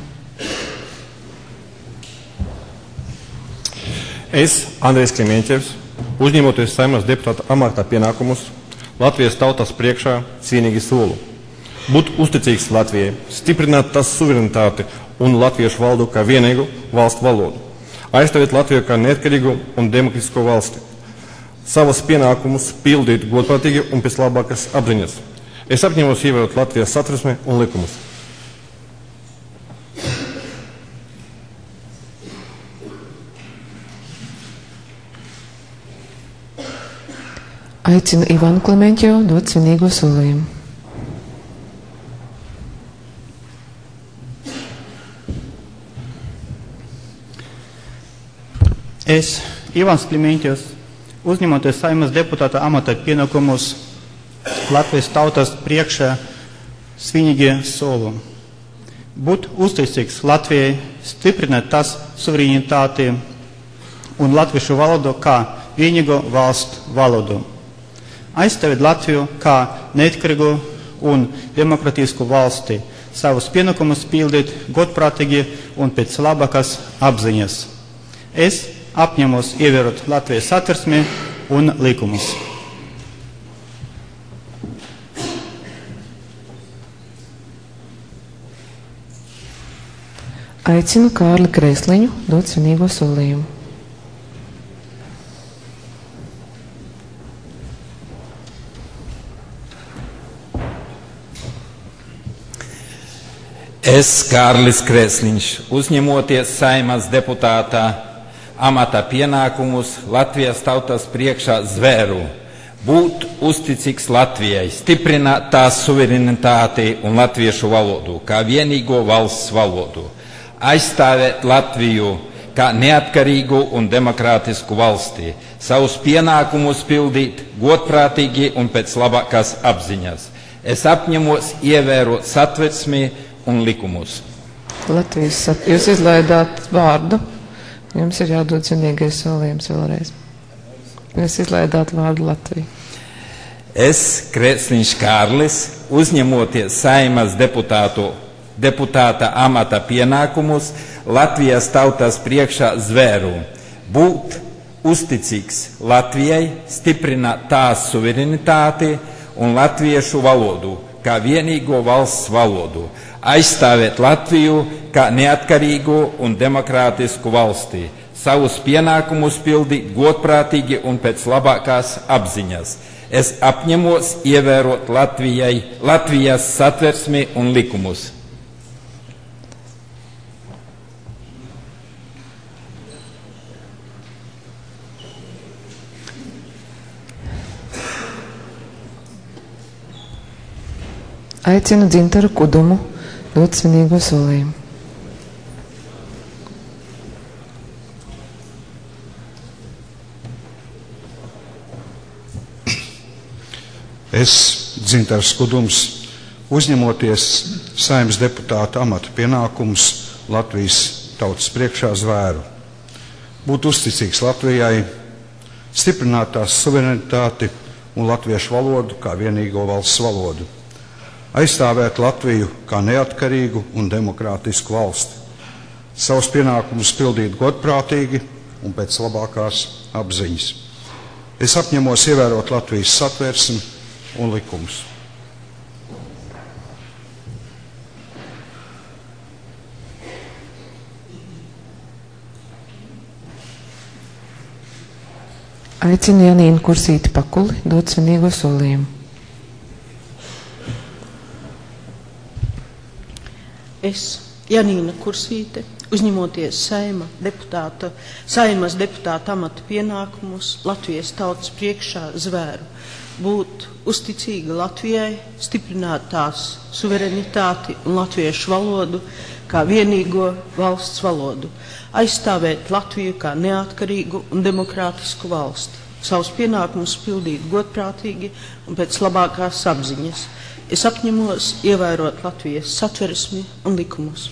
Es, Andrejs Klementjevs, uzņemoties Saeimas deputāta amata pienākumus, Latvijas tautas priekšā cienīgi solu būt uzticīgs Latvijai, stiprināt tās suverenitāti un latviešu valodu kā vienīgu valstu valodu, aizstāvēt Latviju kā neatkarīgu un demokrātisku valsti, savus pienākumus pildīt godprātīgi un pēc labākas apziņas. Es apņemos ievērot Latvijas satversmi un likumus. Aicinu Ivanu Klementjevu dot svinīgo solījumu. Es, Ivans Klementjevs, uzņemoties Saeimas deputāta amata pienākumus, Latvijas tautas priekšā svinīgi solu būt uzticīgs Latvijai, stiprināt tās suverenitāti un latviešu valodu kā vienīgo valstu valodu, aizstāvēt Latviju kā neatkarīgu un demokrātisku valsti, savus pienākumus pildīt godprātīgi un pēc labākās apziņas. Es apņemos ievērot Latvijas satversmi un likumus. Aicinu Kārli Kreisliņu dot svinīgo solījumu. Es, Kārlis Kreisliņš, uzņemoties Saeimas deputāta amata pienākumus, Latvijas tautas priekšā zvēru būt uzticīgs Latvijai, stiprināt tās suverenitāti un latviešu valodu kā vienīgo valsts valodu, aizstāvēt Latviju kā neatkarīgu un demokrātisku valsti, savus pienākumus pildīt godprātīgi un pēc labākās apziņas. Es apņemos ievērot satversmi un likumus. Jūs izlaidāt vārdu. Jums ir jādod svinīgais solījums vēlreiz. Jūs izlaidāt vārdu Latviju. Es, Kreisliņš Kārlis, uzņemoties Saeimas deputāta amata pienākumus, Latvijas tautas priekšā zvēru būt uzticīgs Latvijai, stiprināt tās suverenitāti un latviešu valodu kā vienīgo valsts valodu, aizstāvēt Latviju kā neatkarīgu un demokrātisku valsti, savus pienākumus pildīt godprātīgi un pēc labākās apziņas. Es apņemos ievērot Latvijas satversmi un likumus. Aicinu Dzintaru Kudumu dot svinīgo solījumu. Es, Dzintars Kudums, uzņemoties Saeimas deputāta amata pienākumus Latvijas tautas priekšā zvēru, būt uzticīgs Latvijai, stiprināt tās suverenitāti un latviešu valodu kā vienīgo valsts valodu, aizstāvēt Latviju kā neatkarīgu un demokrātisku valsti, savus pienākumus pildīt godprātīgi un pēc labākās apziņas. Es apņemos ievērot Latvijas satversmi un likumus. Aicinu Janīnu Kursīti Pakuli dot svinīgo solījumu. Es, Janīna Kursīte, uzņemoties Saeimas deputāta amata pienākumus Latvijas tautas priekšā zvēru, būt uzticīga Latvijai, stiprināt tās suverenitāti un latviešu valodu kā vienīgo valsts valodu, aizstāvēt Latviju kā neatkarīgu un demokrātisku valsti, savus pienākumus pildīt godprātīgi un pēc labākās apziņas. Es apņemos ievērot Latvijas satversmi un likumus.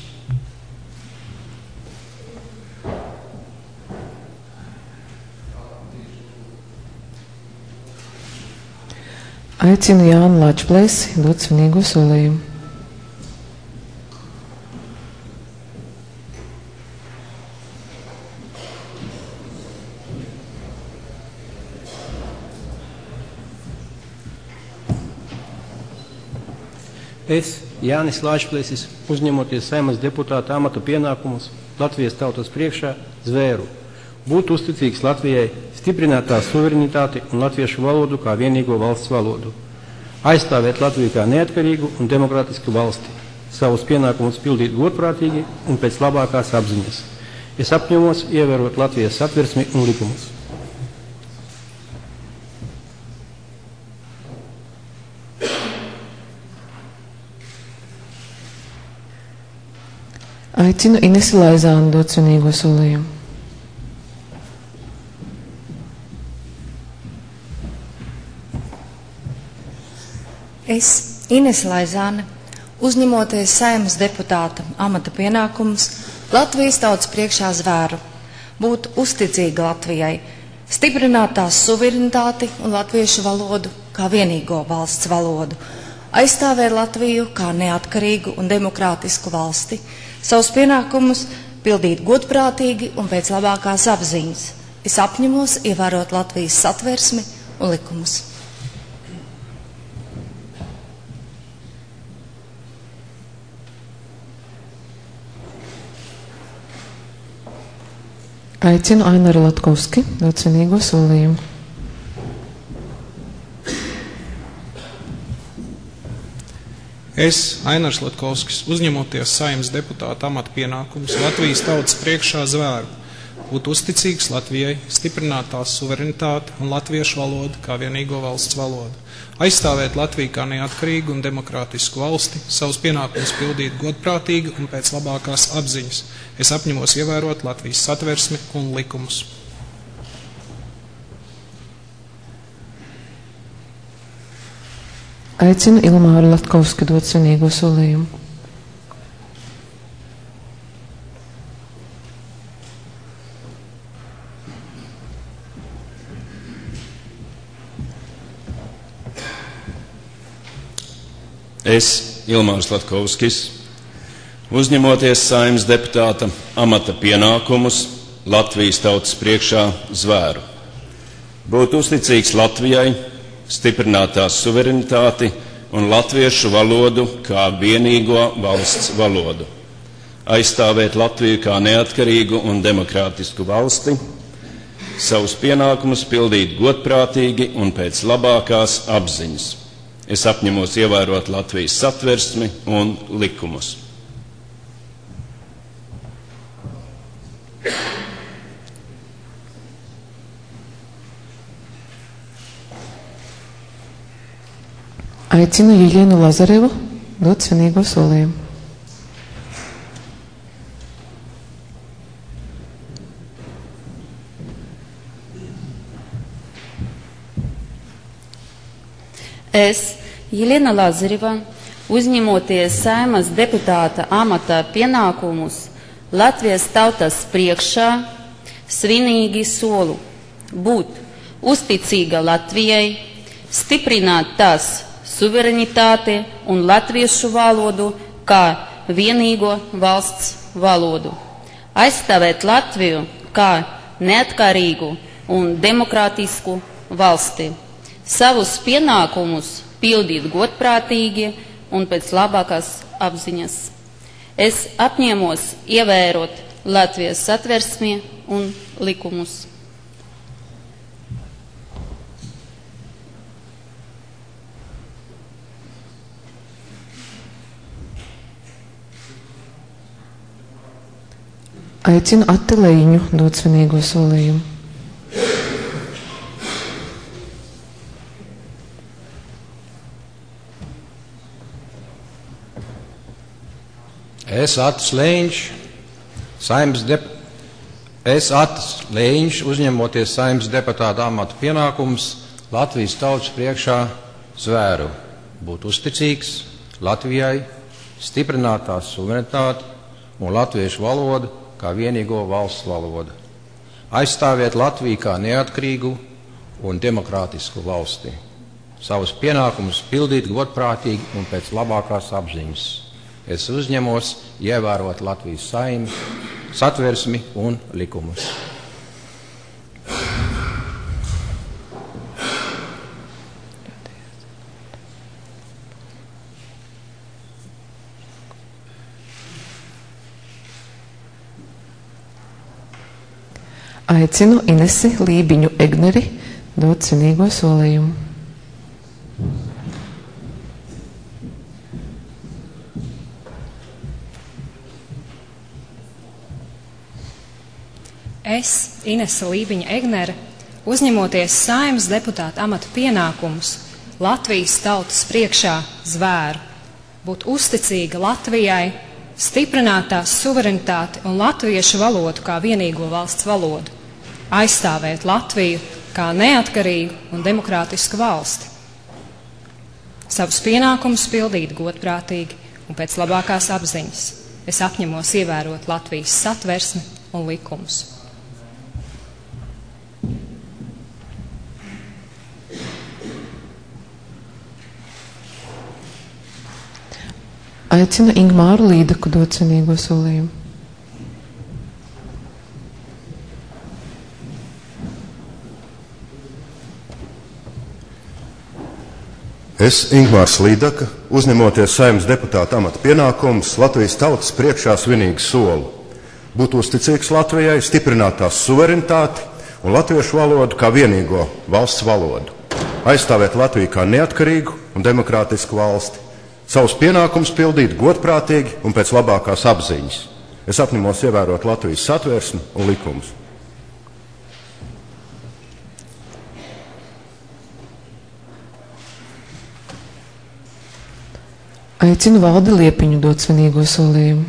Aicinu Jānu Lāčplēsi dot svinīgo solījumu. Es, Jānis Lāčplēsis, uzņemoties Saeimas deputāta amata pienākumus Latvijas tautas priekšā zvēru, būt uzticīgs Latvijai, stiprināt tās suverenitāti un latviešu valodu kā vienīgo valsts valodu, aizstāvēt Latviju kā neatkarīgu un demokrātisku valsti, savus pienākumus pildīt godprātīgi un pēc labākās apziņas. Es apņemos ievērot Latvijas satversmi un likumus. Aicinu Inesi Laizānu dot svinīgo solījumu. Es, Inese Laizāne, uzņemoties Saeimas deputāta amata pienākumus Latvijas tautas priekšā zvēru, būt uzticīga Latvijai, stiprināt tās suverenitāti un latviešu valodu kā vienīgo valsts valodu, aizstāvēt Latviju kā neatkarīgu un demokrātisku valsti, savus pienākumus pildīt godprātīgi un pēc labākās apziņas. Es apņemos ievērot Latvijas satversmi un likumus. Aicinu Ainaru Latkovski dot svinīgo solījumu. Es, Ainars Latkovskis, uzņemoties Saeimas deputāta amata pienākumus Latvijas tautas priekšā zvēru, būt uzticīgs Latvijai, stiprināt tās suverenitāti un latviešu valodu kā vienīgo valsts valodu, aizstāvēt Latviju kā neatkarīgu un demokrātisku valsti, savus pienākumus pildīt godprātīgi un pēc labākās apziņas. Es apņemos ievērot Latvijas satversmi un likumus. Aicinu Ilmāru Latkovski dot svinīgo solījumu. Es, Ilmārs Latkovskis, uzņemoties Saeimas deputāta amata pienākumus Latvijas tautas priekšā zvēru, būt uzticīgs Latvijai, stiprināt tās suverenitāti un latviešu valodu kā vienīgo valsts valodu, aizstāvēt Latviju kā neatkarīgu un demokrātisku valsti, savus pienākumus pildīt godprātīgi un pēc labākās apziņas. Es apņemos ievērot Latvijas satversmi un likumus. Aicinu Jeļenu Lazarevu dot svinīgo solījumu. Es, Jelena Lazareva, uzņemoties Saeimas deputāta amata pienākumus Latvijas tautas priekšā, svinīgi solu būt uzticīga Latvijai, stiprināt tās suverenitāti un latviešu valodu kā vienīgo valsts valodu, aizstāvēt Latviju kā neatkarīgu un demokrātisku valsti, savus pienākumus pildīt godprātīgi un pēc labākās apziņas. Es apņemos ievērot Latvijas satversmi un likumus. Aicinu Atti Lejiņu dot svinīgo solījumu. Es, Atis Lejiņš, uzņemoties Saeimas deputāta amata pienākumus, Latvijas tautas priekšā zvēru būt uzticīgs Latvijai, stiprināt tās suverenitāti un latviešu valodu kā vienīgo valsts valodu, aizstāvēt Latviju kā neatkarīgu un demokrātisku valsti, savus pienākumus pildīt godprātīgi un pēc labākās apziņas. Es uzņemos ievērot Latvijas Saeimas satversmi un likumus. Aicinu Inesi Lībiņu Egneri dot svinīgo solījumu. Es, Inese Lībiņa Egnere, uzņemoties Saeimas deputāta amata pienākumus Latvijas tautas priekšā zvēru, būt uzticīga Latvijai, stiprināt tās suverenitāti un latviešu valodu kā vienīgo valsts valodu, aizstāvēt Latviju kā neatkarīgu un demokrātisku valsti, savus pienākumus pildīt godprātīgi un pēc labākās apziņas. Es apņemos ievērot Latvijas satversmi un likumus. Aicinu Ingmāru Līdaku dot svinīgo solījumu. Es, Ingmārs Līdaka, uzņemoties Saeimas deputāta amata pienākumus, Latvijas tautas priekšā svinīgi solu būt uzticīgs Latvijai, stiprināt tās suverenitāti un latviešu valodu kā vienīgo valsts valodu, aizstāvēt Latviju kā neatkarīgu un demokrātisku valsti, savus pienākumus pildīt godprātīgi un pēc labākās apziņas. Es apņemos ievērot Latvijas satversmi un likumus. Aicinu Valdi Liepiņu dot svinīgo solījumu.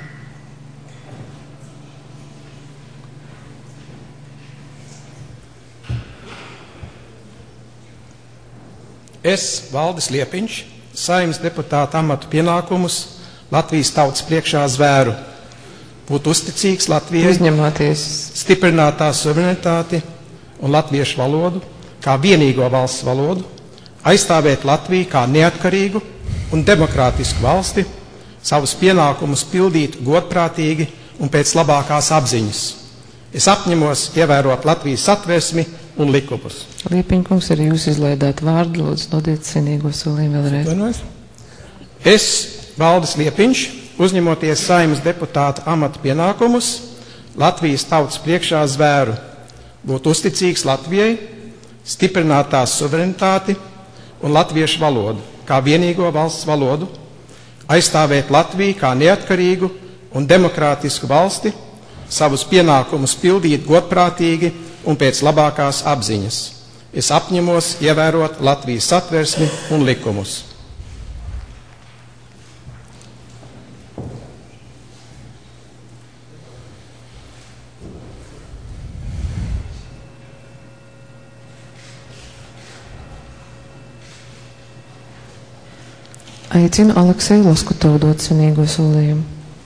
Es, Valdis Liepiņš, Saeimas deputāta amatu pienākumus Latvijas tautas priekšā zvēru, būt uzticīgs Latvijai, uzņemoties, stiprināt tās suverenitāti un latviešu valodu kā vienīgo valsts valodu, aizstāvēt Latviju kā neatkarīgu un demokrātisku valsti, savus pienākumus pildīt godprātīgi un pēc labākās apziņas. Es apņemos ievērot Latvijas satversmi un likumus. Liepiņkungs, arī jūs izlaidāt vārdu, lūdzu, dodiet svinīgo solījumu vēlreiz. Es, Valdis Liepiņš, uzņemoties Saeimas deputāta amata pienākumus, Latvijas tautas priekšā zvēru, būt uzticīgs Latvijai, stiprināt tās suverenitāti un latviešu valodu kā vienīgo valsts valodu, aizstāvēt Latviju kā neatkarīgu un demokrātisku valsti, savus pienākumus pildīt godprātīgi un pēc labākās apziņas. Es apņemos ievērot Latvijas satversmi un likumus. Aicinu Alekseju Loskutovu dot svinīgo solījumu.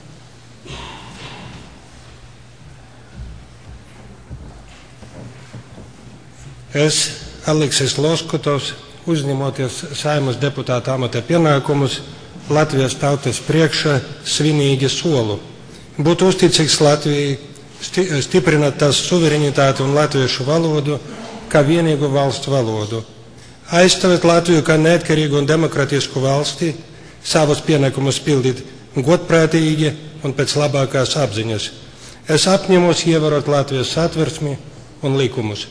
Es, Aleksejs Loskutovs, uzņemoties Saeimas deputāta amata pienākumus, Latvijas tautas priekšā svinīgi solu būt uzticīgs Latvijai, stiprināt tās suverenitāti un latviešu valodu kā vienīgu valstu valodu, aizstāvēt Latviju kā neatkarīgu un demokratisku valsti, savus pienākumus pildīt godprātīgi un pēc labākās apziņas. Es apņemos ievērot Latvijas satversmi un likumus.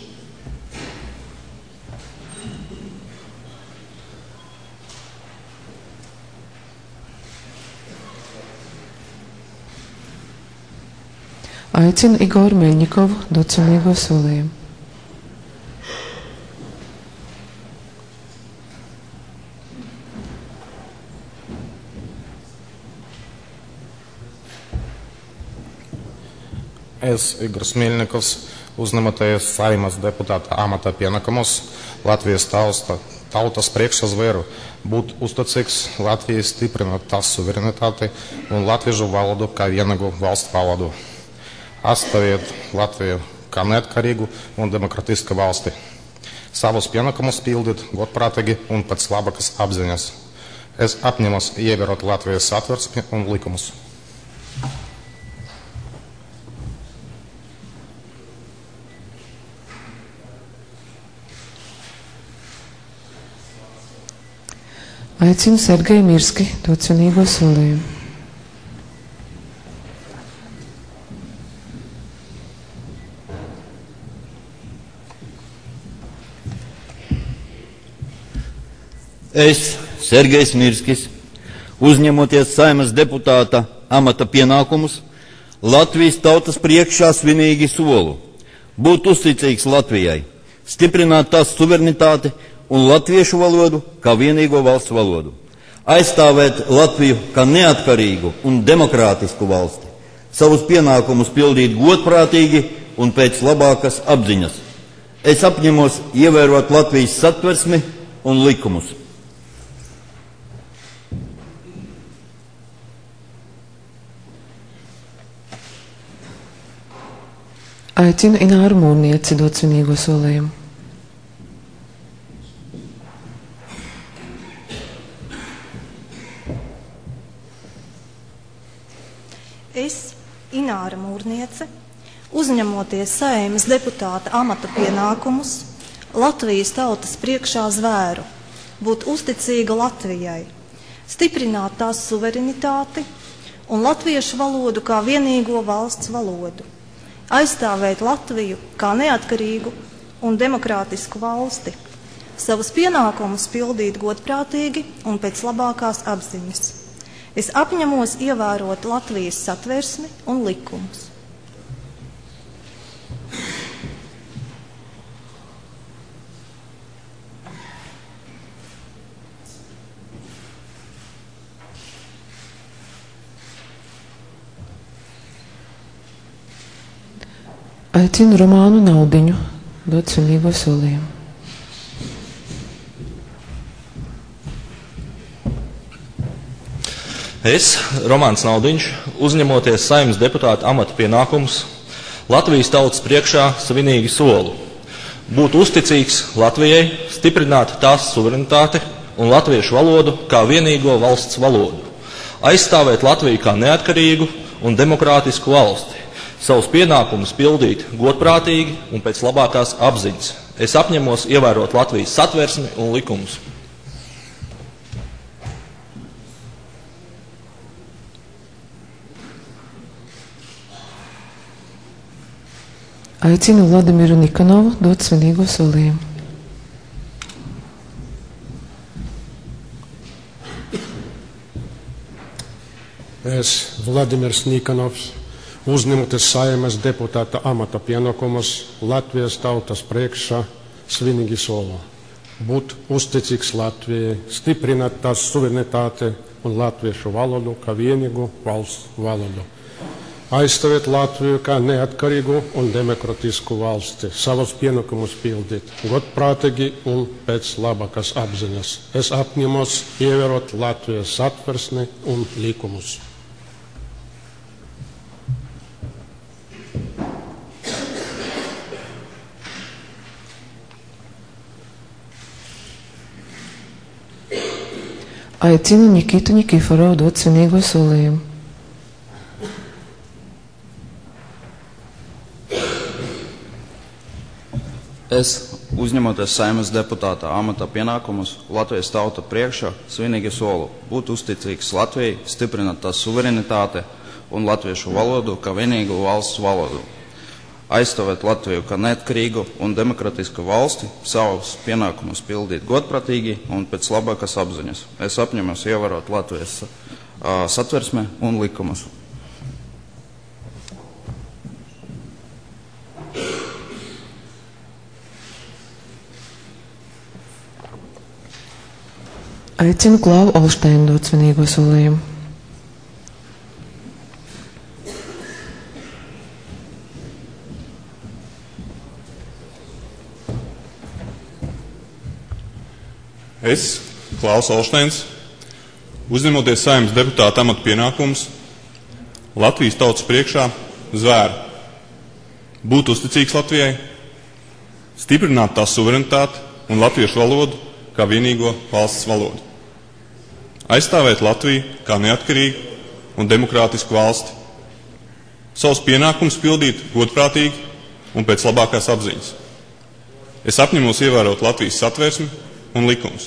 Aicinu Igoru Meļņikovu dot svinīgo solījumu. Es, Igors Meļņikovs, uzņemoties Saeimas deputāta amata pienākumus, Latvijas tautas priekšā zvēru, būt uzticīgs Latvijai, stiprināt tās suverenitāti un latviešu valodu kā vienīgu valstu valodu. Aizstāvēt Latviju kā neatkarīgu un demokratisku valsti. Savus pienākumus pildīt godprātīgi un pēc labākas apziņas. Es apņemos ievērot Latvijas satversmi un likumus. Aicinu Sergeju Mirski dot svinīgo solījumu. Es, Sergejs Mirskis, uzņemoties Saeimas deputāta amata pienākumus, Latvijas tautas priekšā svinīgi solu būt uzticīgs Latvijai, stiprināt tās suverenitāti un latviešu valodu kā vienīgo valsts valodu, aizstāvēt Latviju kā neatkarīgu un demokrātisku valsti, savus pienākumus pildīt godprātīgi un pēc labākas apziņas. Es apņemos ievērot Latvijas satversmi un likumus. Aicinu Ināru Mūrnieci dot svinīgo solījumu. Es, Ināra Mūrniece, uzņemoties Saeimas deputāta amata pienākumus, Latvijas tautas priekšā zvēru, būt uzticīga Latvijai, stiprināt tās suverenitāti un latviešu valodu kā vienīgo valsts valodu, aizstāvēt Latviju kā neatkarīgu un demokrātisku valsti, savus pienākumus pildīt godprātīgi un pēc labākās apziņas. Es apņemos ievērot Latvijas satversmi un likumus. Aicinu Romānu Naudiņu dot svinīgo solījumu. Es, Romāns Naudiņš, uzņemoties Saeimas deputāta amata pienākumus, Latvijas tautas priekšā svinīgi solu būt uzticīgs Latvijai, stiprināt tās suverenitāti un latviešu valodu kā vienīgo valsts valodu, aizstāvēt Latviju kā neatkarīgu un demokrātisku valsti, savus pienākumus pildīt godprātīgi un pēc labākās apziņas. Es apņemos ievērot Latvijas satversmi un likumus. Aicinu Vladimiru Nikanovu dot svinīgo solījumu. Es, Vladimirs Nikanovs, uzņemoties Saeimas deputāta amata pienākumus, Latvijas tautas priekšā svinīgi solu būt uzticīgs Latvijai, stiprināt tās suverenitāti un latviešu valodu kā vienīgu valsts valodu, aizstāvēt Latviju kā neatkarīgu un demokratisku valsti, savus pienākumus pildīt godprātīgi un pēc labākas apziņas. Es apņemos ievērot Latvijas satversmi un likumus. Aicinu Nikitu Nikiforovu dot svinīgo solījumu. Es, uzņemoties Saeimas deputāta amata pienākumus, Latvijas tauta priekšā svinīgi solu būt uzticīgs Latvijai, stiprināt tās suverenitāte un latviešu valodu kā vienīgu valsts valodu. Aizstāvēt Latviju kā neatkarīgu un demokratisku valsti, savus pienākumus pildīt godprātīgi un pēc labākas apziņas. Es apņemos ievērot Latvijas satversmi un likumus. Aicinu Klāvu Olšteinu dot svinīgo solījumu. Es, Klaus Olšteins, uzņemoties Saeimas deputāta amata pienākumus, Latvijas tautas priekšā zvēru būt uzticīgs Latvijai, stiprināt tās suverenitāti un latviešu valodu kā vienīgo valsts valodu, aizstāvēt Latviju kā neatkarīgu un demokrātisku valsti, savus pienākumus pildīt godprātīgi un pēc labākās apziņas. Es apņemos ievērot Latvijas satversmi un likums.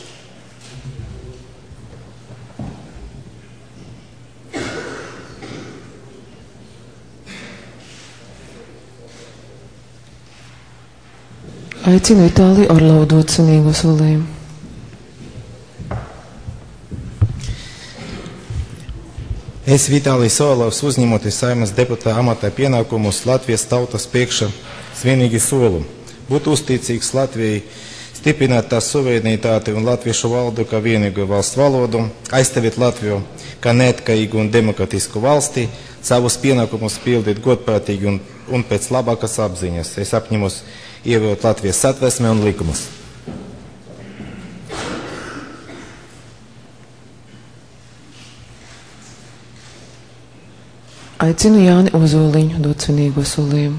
Aicinu Itāliju Orlovu dot svinīgo solījumu. Es, Vitālijs Orlovs, uzņemoties Saeimas deputāta amata pienākumus, Latvijas tautas priekšā svinīgi solu būt uzticīgs Latvijai, stiprināt tās suverenitāti un latviešu valodu kā vienīgo valsts valodu, aizstāvēt Latviju kā neatkarīgu un demokratisku valsti, savus pienākumus pildīt godprātīgi un pēc labākas apziņas. Es apņemos ievērot Latvijas satversmi un likumus. Aicinu Jāni Ozoliņu dot svinīgo solījumu.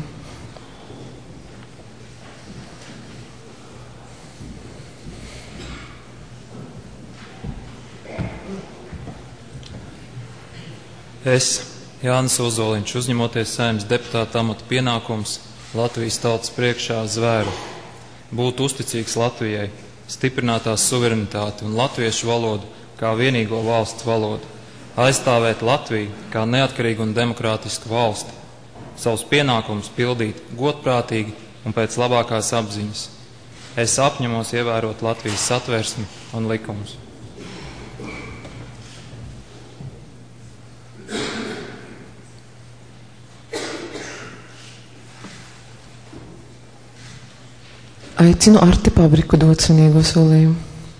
Es, Jānis Ozoliņš, uzņemoties Saeimas deputāta amata pienākums, Latvijas tautas priekšā zvēru būt uzticīgs Latvijai, stiprināt tās suverenitāti un latviešu valodu kā vienīgo valsts valodu, aizstāvēt Latviju kā neatkarīgu un demokrātisku valsti, savus pienākumus pildīt godprātīgi un pēc labākās apziņas. Es apņemos ievērot Latvijas satversmi un likumus. Aicinu Arti Pabriku dot svinīgo solījumu.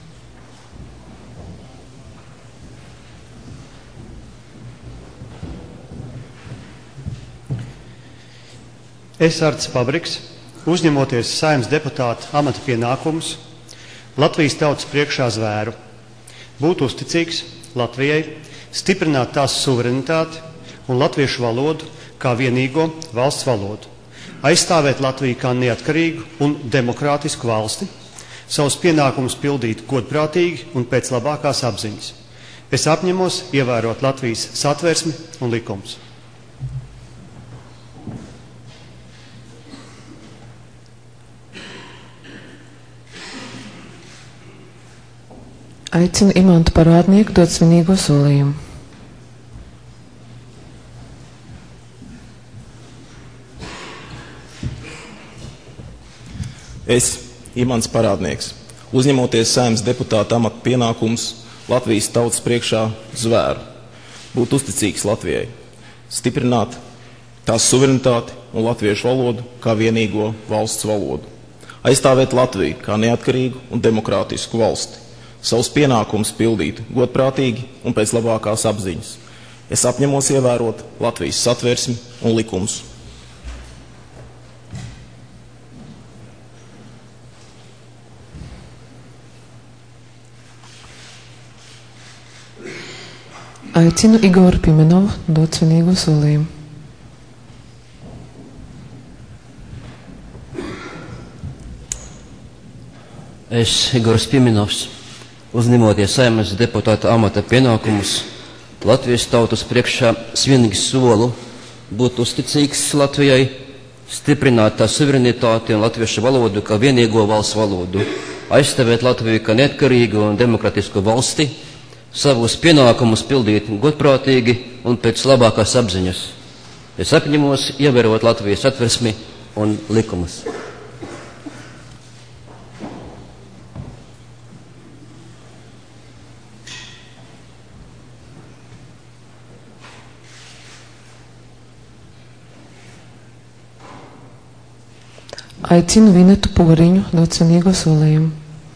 Es, Artis Pabriks, uzņemoties Saeimas deputāta amata pienākumus, Latvijas tautas priekšā zvēru būt uzticīgs Latvijai, stiprināt tās suverenitāti un latviešu valodu kā vienīgo valsts valodu, aizstāvēt Latviju kā neatkarīgu un demokrātisku valsti, savus pienākumus pildīt godprātīgi un pēc labākās apziņas. Es apņemos ievērot Latvijas satversmi un likumus. Aicinu Imantu Parādnieku dot svinīgo solījumu. Es, Imants Parādnieks, uzņemoties Saeimas deputāta amata pienākumus, Latvijas tautas priekšā zvēru būt uzticīgs Latvijai, stiprināt tās suverenitāti un latviešu valodu kā vienīgo valsts valodu, aizstāvēt Latviju kā neatkarīgu un demokrātisku valsti, savus pienākumus pildīt godprātīgi un pēc labākās apziņas. Es apņemos ievērot Latvijas satversmi un likumus. Aicinu Igoru Pimenovu dot svinīgo solījumu. Es, Igors Pimenovs, uzņemoties Saeimas deputāta amata pienākumus, Latvijas tautas priekšā svinīgi solu būt uzticīgs Latvijai, stiprināt tā suverenitāti un latviešu valodu kā vienīgo valsts valodu, aizstāvēt Latviju kā neatkarīgu un demokratisku valsti, savus pienākumus pildīt godprātīgi un pēc labākās apziņas. Es apņemos ievērot Latvijas satversmi un likumus. Aicinu Vinetu Poriņu dot svinīgo solījumu.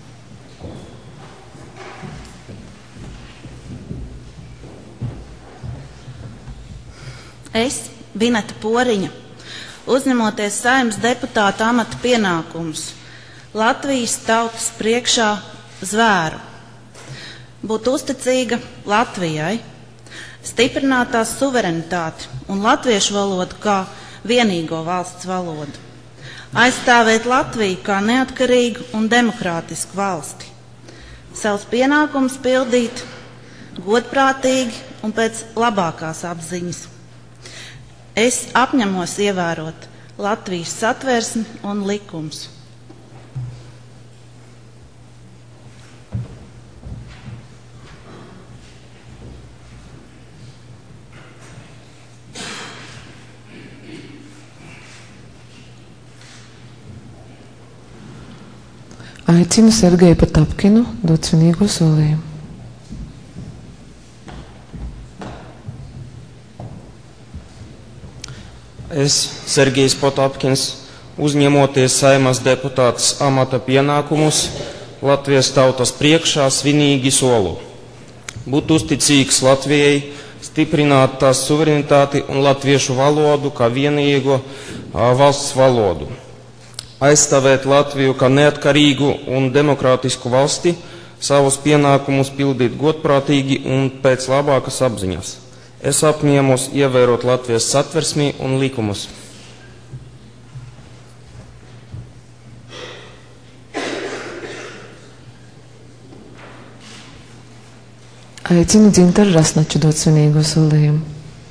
Es, Vineta Poriņa, uzņemoties Saeimas deputāta amata pienākumus, Latvijas tautas priekšā zvēru, būt uzticīga Latvijai, stiprināt tās suverenitāti un latviešu valodu kā vienīgo valsts valodu, aizstāvēt Latviju kā neatkarīgu un demokrātisku valsti, savus pienākumus pildīt godprātīgi un pēc labākās apziņas. Es apņemos ievērot Latvijas satversmi un likumus. Aicinu Sergeju Patapkinu dot svinīgo solījumu. Es, Sergejs Potapkins, uzņemoties Saeimas deputātas amata pienākumus, Latvijas tautas priekšā svinīgi solu būt uzticīgs Latvijai, stiprināt tās suverenitāti un latviešu valodu kā vienīgo valsts valodu, aizstāvēt Latviju kā neatkarīgu un demokrātisku valsti, savus pienākumus pildīt godprātīgi un pēc labākas apziņas. Es apņemos ievērot Latvijas satversmi un likumus. Aicinu Dzintaru Rasnaču dot svinīgo solījumu.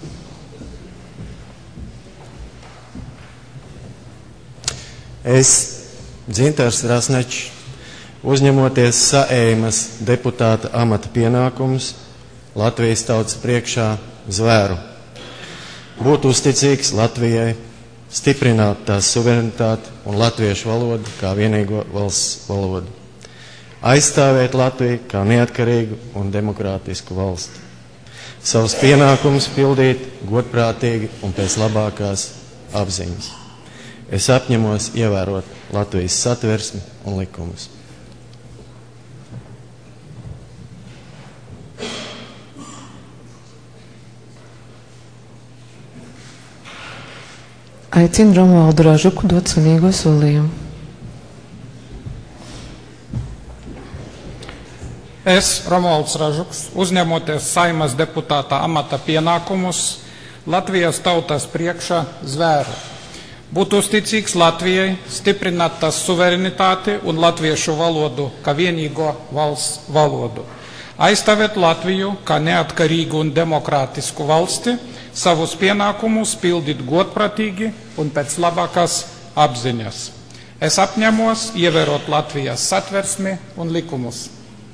Es, Dzintars Rasnačs, uzņemoties Saeimas deputāta amata pienākumus, Latvijas tautas priekšā zvēru, būt uzticīgs Latvijai, stiprināt tās suverenitāti un latviešu valodu kā vienīgo valsts valodu, aizstāvēt Latviju kā neatkarīgu un demokrātisku valsti, savus pienākumus pildīt godprātīgi un pēc labākās apziņas. Es apņemos ievērot Latvijas satversmi un likumus. Aicinu Romualdu Ražuku dot svinīgo solījumu. Es, Romualds Ražuks, uzņemoties Saeimas deputāta amata pienākumus, Latvijas tautas priekšā zvēru, būt uzticīgs Latvijai, stiprināt tās suverenitāti un latviešu valodu kā vienīgo valsts valodu, aizstāvēt Latviju kā neatkarīgu un demokrātisku valsti, savus pienākumus pildīt godprātīgi un pēc labākās apziņas. Es apņemos ievērot Latvijas satversmi un likumus.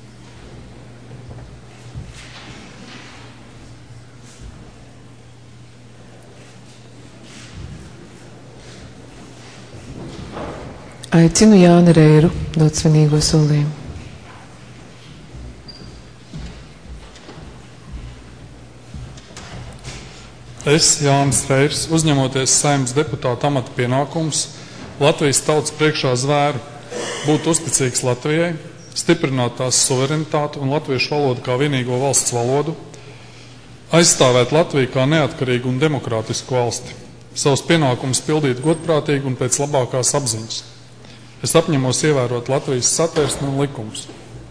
Aicinu Jāni Reiru dot svinīgo solījumu. Es, Jānis Reirs, uzņemoties Saeimas deputāta amata pienākumus, Latvijas tautas priekšā zvēru, būt uzticīgs Latvijai, stiprināt tās suverenitāti un latviešu valodu kā vienīgo valsts valodu, Aizstāvēt Latviju kā neatkarīgu un demokrātisku valsti. Savus pienākumus pildīt godprātīgi un pēc labākās apziņas. Es apņemos ievērot Latvijas satversmi un likumus.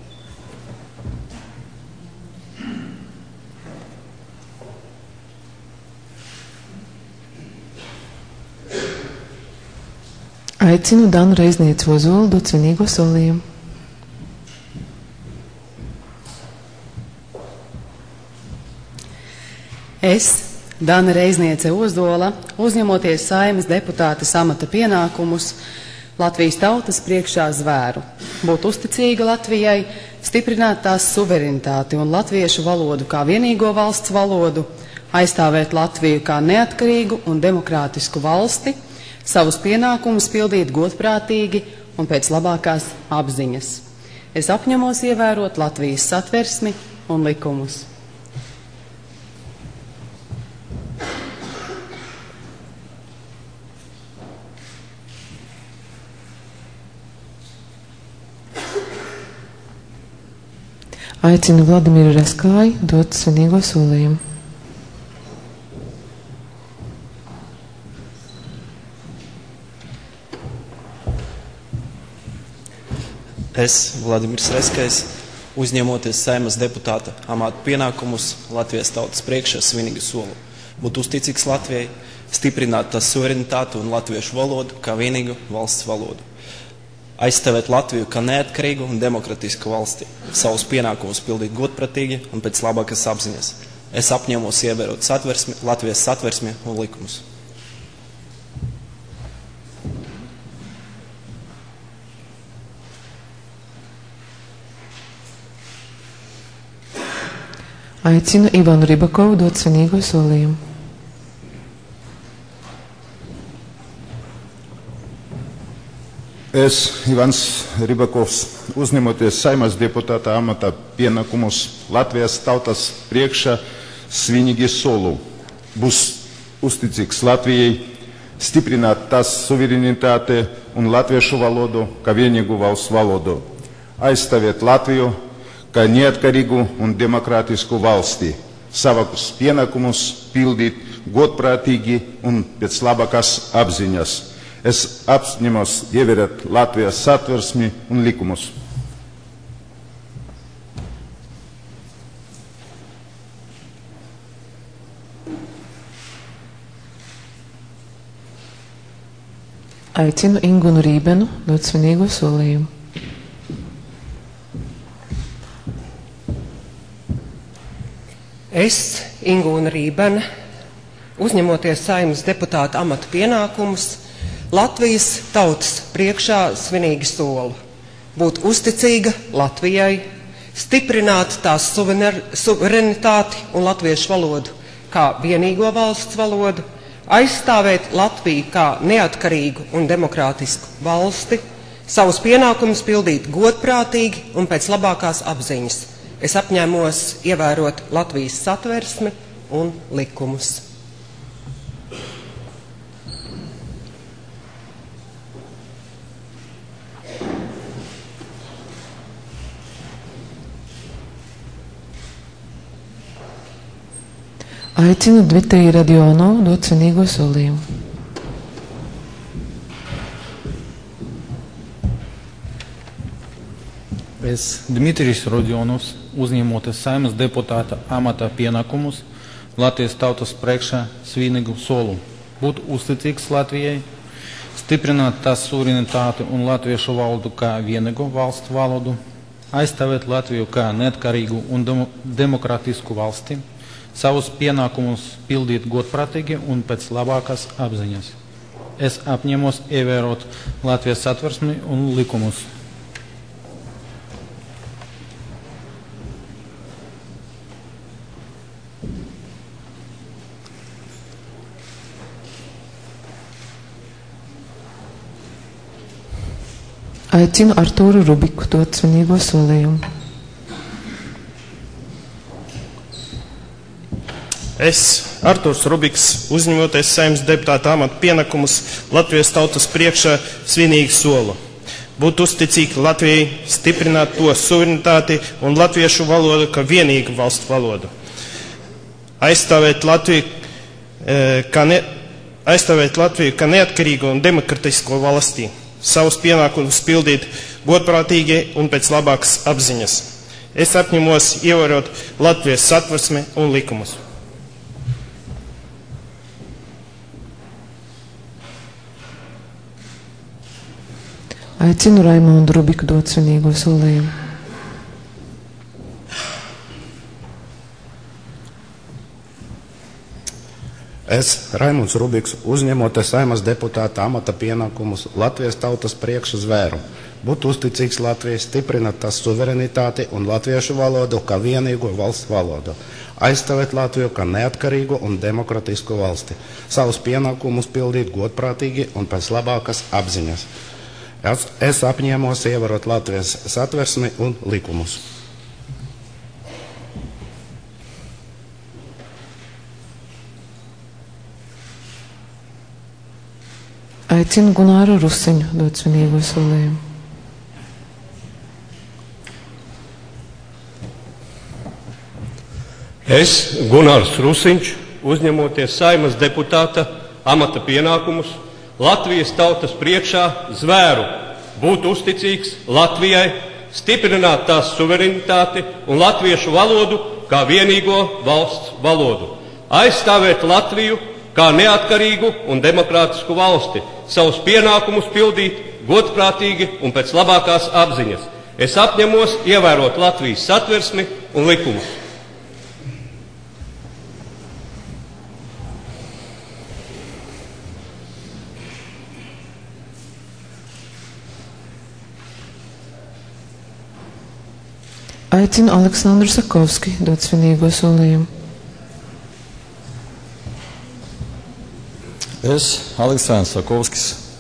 Aicinu Danu Reiznieci Ozolu dot svinīgo solījumu. Es, Dana Reizniece Ozola, uzņemoties Saeimas deputātes amata pienākumus, Latvijas tautas priekšā zvēru, būt uzticīga Latvijai, stiprināt tās suverenitāti un latviešu valodu kā vienīgo valsts valodu, aizstāvēt Latviju kā neatkarīgu un demokrātisku valsti, savus pienākumus pildīt godprātīgi un pēc labākās apziņas. Es apņemos ievērot Latvijas satversmi un likumus. Aicinu Vladimiru Reskāju dot svinīgo solījumu. Es, Vladimirs Reskājs, uzņemoties Saeimas deputāta amata pienākumus Latvijas tautas priekšā svinīgi solu, būt uzticīgs Latvijai, stiprināt tās suverenitāti un latviešu valodu kā vienīgu valsts valodu. Aizstāvēt Latviju kā neatkarīgu un demokratisku valsti, savus pienākumus pildīt godprātīgi un pēc labākas apziņas. Es apņemos ievērot Latvijas satversmi un likumus. Aicinu Ivanu Ribakovu dot svinīgo solījumu. Es, Ivans Ribakovs, uzņemoties Saeimas deputāta amata pienākumus Latvijas tautas priekšā svinīgi solu, būs uzticīgs Latvijai, stiprināt tās suverenitāti un latviešu valodu kā vienīgu valsts valodu, aizstāvēt Latviju kā neatkarīgu un demokrātisku valsti, savus pienākumus pildīt godprātīgi un pēc labākās apziņas. Es apņemos ievērot Latvijas satversmi un likumus. Aicinu Ingunu Rībenu dot svinīgo solījumu. Es, Ingūna Rībena, uzņemoties Saeimas deputāta amata pienākumus, Latvijas tautas priekšā svinīgi solu, būt uzticīga Latvijai, stiprināt tās suverenitāti un latviešu valodu kā vienīgo valsts valodu, aizstāvēt Latviju kā neatkarīgu un demokrātisku valsti, savus pienākumus pildīt godprātīgi un pēc labākās apziņas. Es apņēmos ievērot Latvijas satversmi un likumus. Aicinu Dmitriju Radionovu dot svinīgo solījumu. Es, Dmitrijs Rodionovs, uzņemoties Saeimas deputāta amata pienākumus Latvijas tautas priekšā svinīgu solu, būt uzticīgs Latvijai, stiprināt tās suverenitāti un latviešu valodu kā vienīgu valsts valodu, aizstāvēt Latviju kā neatkarīgu un demokrātisku valsti, savus pienākumus pildīt godprātīgi un pēc labākās apziņas. Es apņemos ievērot Latvijas satversmi un likumus. Aicinu Artūru Rubiku dot svinīgo solījumu. Es, Artūrs Rubiks, uzņemoties Saeimas deputāta amata pienākumus Latvijas tautas priekšā svinīgi solu, būt uzticīgi Latvijai, stiprināt to suverenitāti un latviešu valodu kā vienīgu valstu valodu, aizstāvēt Latviju kā neatkarīgu un demokratisko valstī, savus pienākumus pildīt godprātīgi un pēc labākas apziņas. Es apņemos ievērot Latvijas satversmi un likumus. Aicinu Raimondu Rubiku dot svinīgo solījumu. Es, Raimonds Rubiks, uzņemoties Saeimas deputāta amata pienākumus Latvijas tautas priekšu zvēru, būt uzticīgs Latvijai, stiprināt tās suverenitāti un latviešu valodu kā vienīgo valsts valodu, aizstāvēt Latviju kā neatkarīgu un demokratisku valsti, savus pienākumus pildīt godprātīgi un pēc labākas apziņas. Es apņēmos ievērot Latvijas satversmi un likumus. Aicinu Gunāru Rusiņu dot svinīgo solījumu. Es, Gunārs Rusiņš, uzņemoties Saeimas deputāta amata pienākumus, Latvijas tautas priekšā zvēru būt uzticīgs Latvijai, stiprināt tās suverenitāti un latviešu valodu kā vienīgo valsts valodu, aizstāvēt Latviju kā neatkarīgu un demokrātisku valsti, savus pienākumus pildīt godprātīgi un pēc labākās apziņas. Es apņemos ievērot Latvijas satversmi un likumus. Aicinu Aleksandru Sakovski dot svinīgo solījumu. Es, Aleksandrs Sakovskis,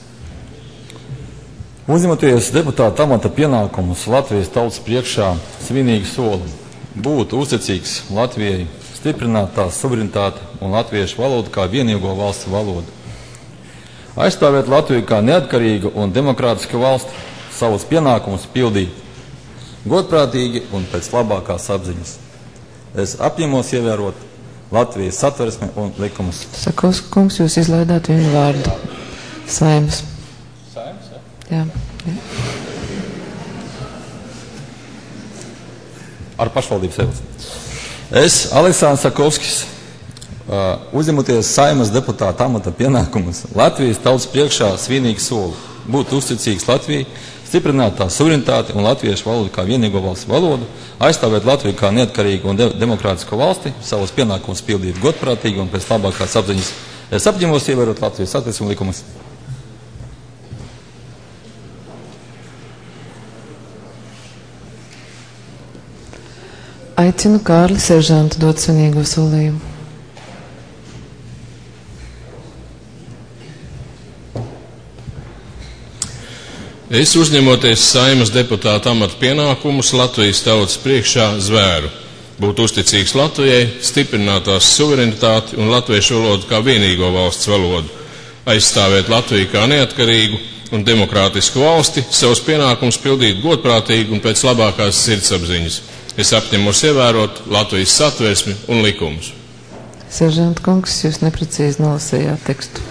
uzņemoties deputāta amata pienākumus Latvijas tautas priekšā, svinīgi soli būt uzticīgs Latvijai, stiprināt tās suverenitāti un latviešu valodu kā vienīgo valsts valodu, aizstāvēt Latviju kā neatkarīgu un demokrātisku valsti, savus pienākumus pildīt godprātīgi un pēc labākās apziņas. Es apņemos ievērot Latvijas satversmi un likumus. Sakovska kungs, jūs izlaidāt vienu vārdu. Saeimas. Saeimas, jā? Jā. Ar pašvaldības evaluāciju. Es, Aleksandrs Sakovskis, uzņemoties Saeimas deputāta amata pienākumus Latvijas tautas priekšā svinīgi soli būt uzticīgs Latvijai, stiprināt tās suverenitāti un latviešu valodu kā vienīgo valsts valodu, aizstāvēt Latviju kā neatkarīgu un demokrātisku valsti, savus pienākumus pildīt godprātīgi un pēc labākās apziņas. Es apņemos ievērot Latvijas satversmi un likumus. Aicinu Kārli Seržantu dot svinīgo solījumu. Es, uzņemoties Saeimas deputāta amata pienākumus Latvijas tautas priekšā zvēru, būt uzticīgs Latvijai, stiprināt tās suverenitāti un latviešu valodu kā vienīgo valsts valodu, aizstāvēt Latviju kā neatkarīgu un demokrātisku valsti, savus pienākumus pildīt godprātīgi un pēc labākās sirdsapziņas. Es apņemos ievērot Latvijas satversmi un likumus. Seržant kungs, jūs neprecīzi nolasījāt tekstu.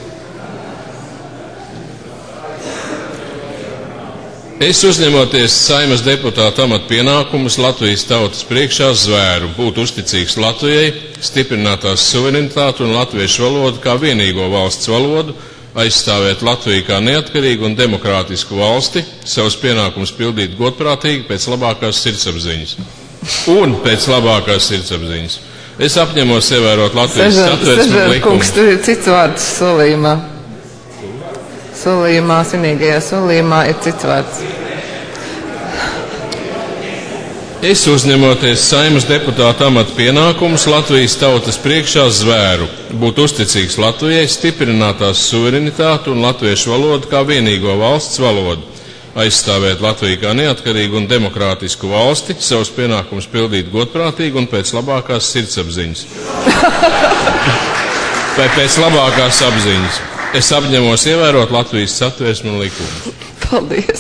Es, uzņemoties Saeimas deputāta amata pienākumus Latvijas tautas priekšā zvēru, būt uzticīgs Latvijai, stiprināt tās suverenitāti un latviešu valodu kā vienīgo valsts valodu, aizstāvēt Latviju kā neatkarīgu un demokrātisku valsti, savus pienākumus pildīt godprātīgi pēc labākās sirdsapziņas. Un pēc labākās sirdsapziņas. Es apņemos ievērot Latvijas satversmi un likumus. Kungs, tur ir cits vārds solījumā. Solījumā, svinīgajā solījumā ir cits vārds. Es, uzņemoties Saeimas deputāta amata pienākumus Latvijas tautas priekšā zvēru, būt uzticīgs Latvijai, stiprināt tās suverenitāti un latviešu valodu kā vienīgo valsts valodu, aizstāvēt Latviju kā neatkarīgu un demokrātisku valsti, savus pienākumus pildīt godprātīgi un pēc labākās sirdsapziņas. Vai pēc labākās apziņas. Es apņemos ievērot Latvijas satversmi un likumus. Paldies!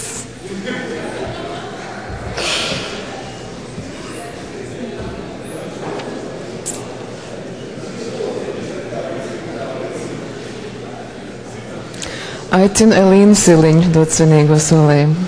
Aicinu Elīnu Siliņu dot svinīgo solījumu.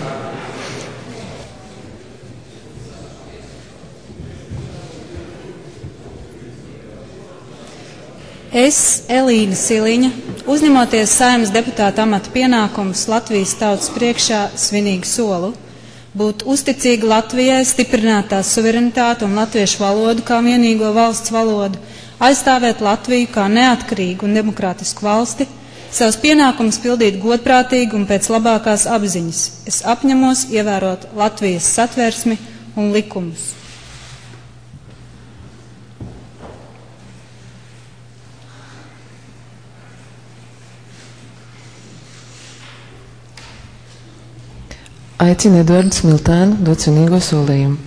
Es, Elīna Siliņa, uzņemoties Saeimas deputāta amata pienākumus Latvijas tautas priekšā, svinīgi solu būt uzticīga Latvijai, stiprināt tās suverenitāti un latviešu valodu kā vienīgo valsts valodu, aizstāvēt Latviju kā neatkarīgu un demokrātisku valsti, savus pienākumus pildīt godprātīgi un pēc labākās apziņas. Es apņemos ievērot Latvijas satversmi un likumus. Aicinu Eduardu Smiltēnu dot svinīgo solījumu.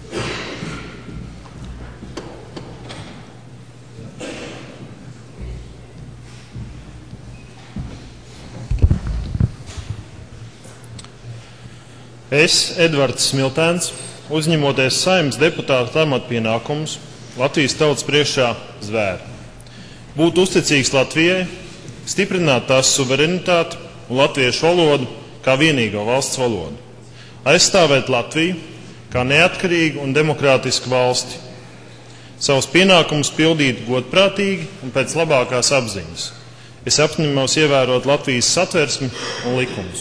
Es, Edvards Smiltēns, uzņemoties Saeimas deputāta amata pienākumus Latvijas tautas priekšā zvēru, būt uzticīgs Latvijai, stiprināt tās suverenitāti un latviešu valodu kā vienīgo valsts valodu, aizstāvēt Latviju kā neatkarīgu un demokrātisku valsti, savus pienākumus pildīt godprātīgi un pēc labākās apziņas. Es apņemos ievērot Latvijas satversmi un likumus.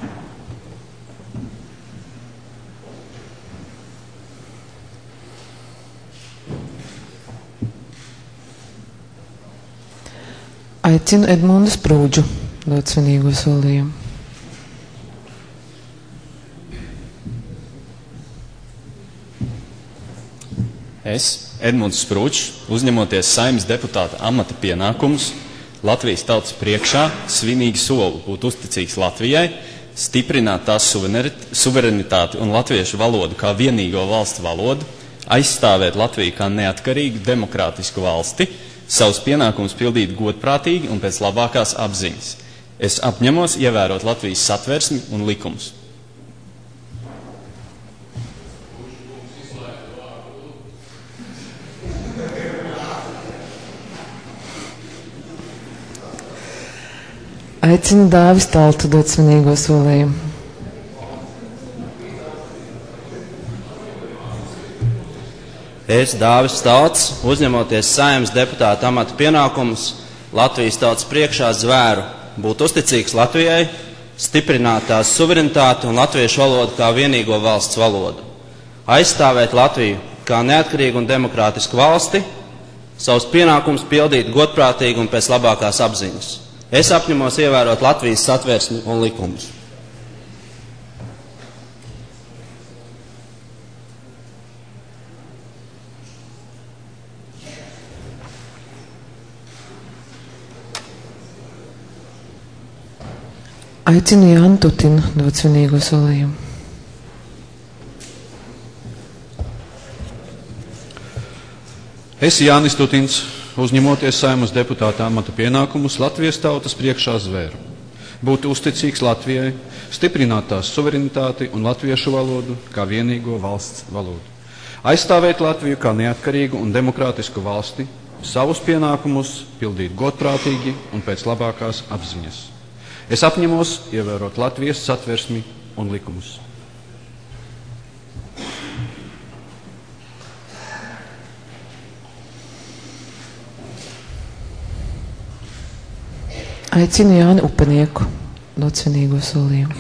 Aicinu Edmundu Sprūdžu dot svinīgo solījumu. Es, Edmunds Sprūdžs, uzņemoties Saeimas deputāta amata pienākumus Latvijas tautas priekšā, svinīgi solu būt uzticīgs Latvijai, stiprināt tās suverenitāti un latviešu valodu kā vienīgo valsts valodu, aizstāvēt Latviju kā neatkarīgu demokrātisku valsti, savus pienākumus pildīt godprātīgi un pēc labākās apziņas. Es apņemos ievērot Latvijas satversmi un likumus. Aicinu Dāvis Taltu dot svinīgo solījumu. Es, Dāvis Talts, uzņemoties Saeimas deputāta amata pienākumus Latvijas tautas priekšā zvēru, būt uzticīgs Latvijai, stiprināt tās suverenitāti un latviešu valodu kā vienīgo valsts valodu, aizstāvēt Latviju kā neatkarīgu un demokrātisku valsti, savus pienākumus pildīt godprātīgi un pēc labākās apziņas. Es apņemos ievērot Latvijas satversmi un likumus. Aicinu Jānu Tutinu dot svinīgo solījumu. Es, Jānis Tutins, uzņemoties Saeimas deputāta amata pienākumus Latvijas tautas priekšā zvēru, būt uzticīgs Latvijai, stiprināt tās suverenitāti un latviešu valodu kā vienīgo valsts valodu, aizstāvēt Latviju kā neatkarīgu un demokrātisku valsti, savus pienākumus pildīt godprātīgi un pēc labākās apziņas. Es apņemos ievērot Latvijas satversmi un likumus. Aicinu Jāni Upenieku dot svinīgo solījumu.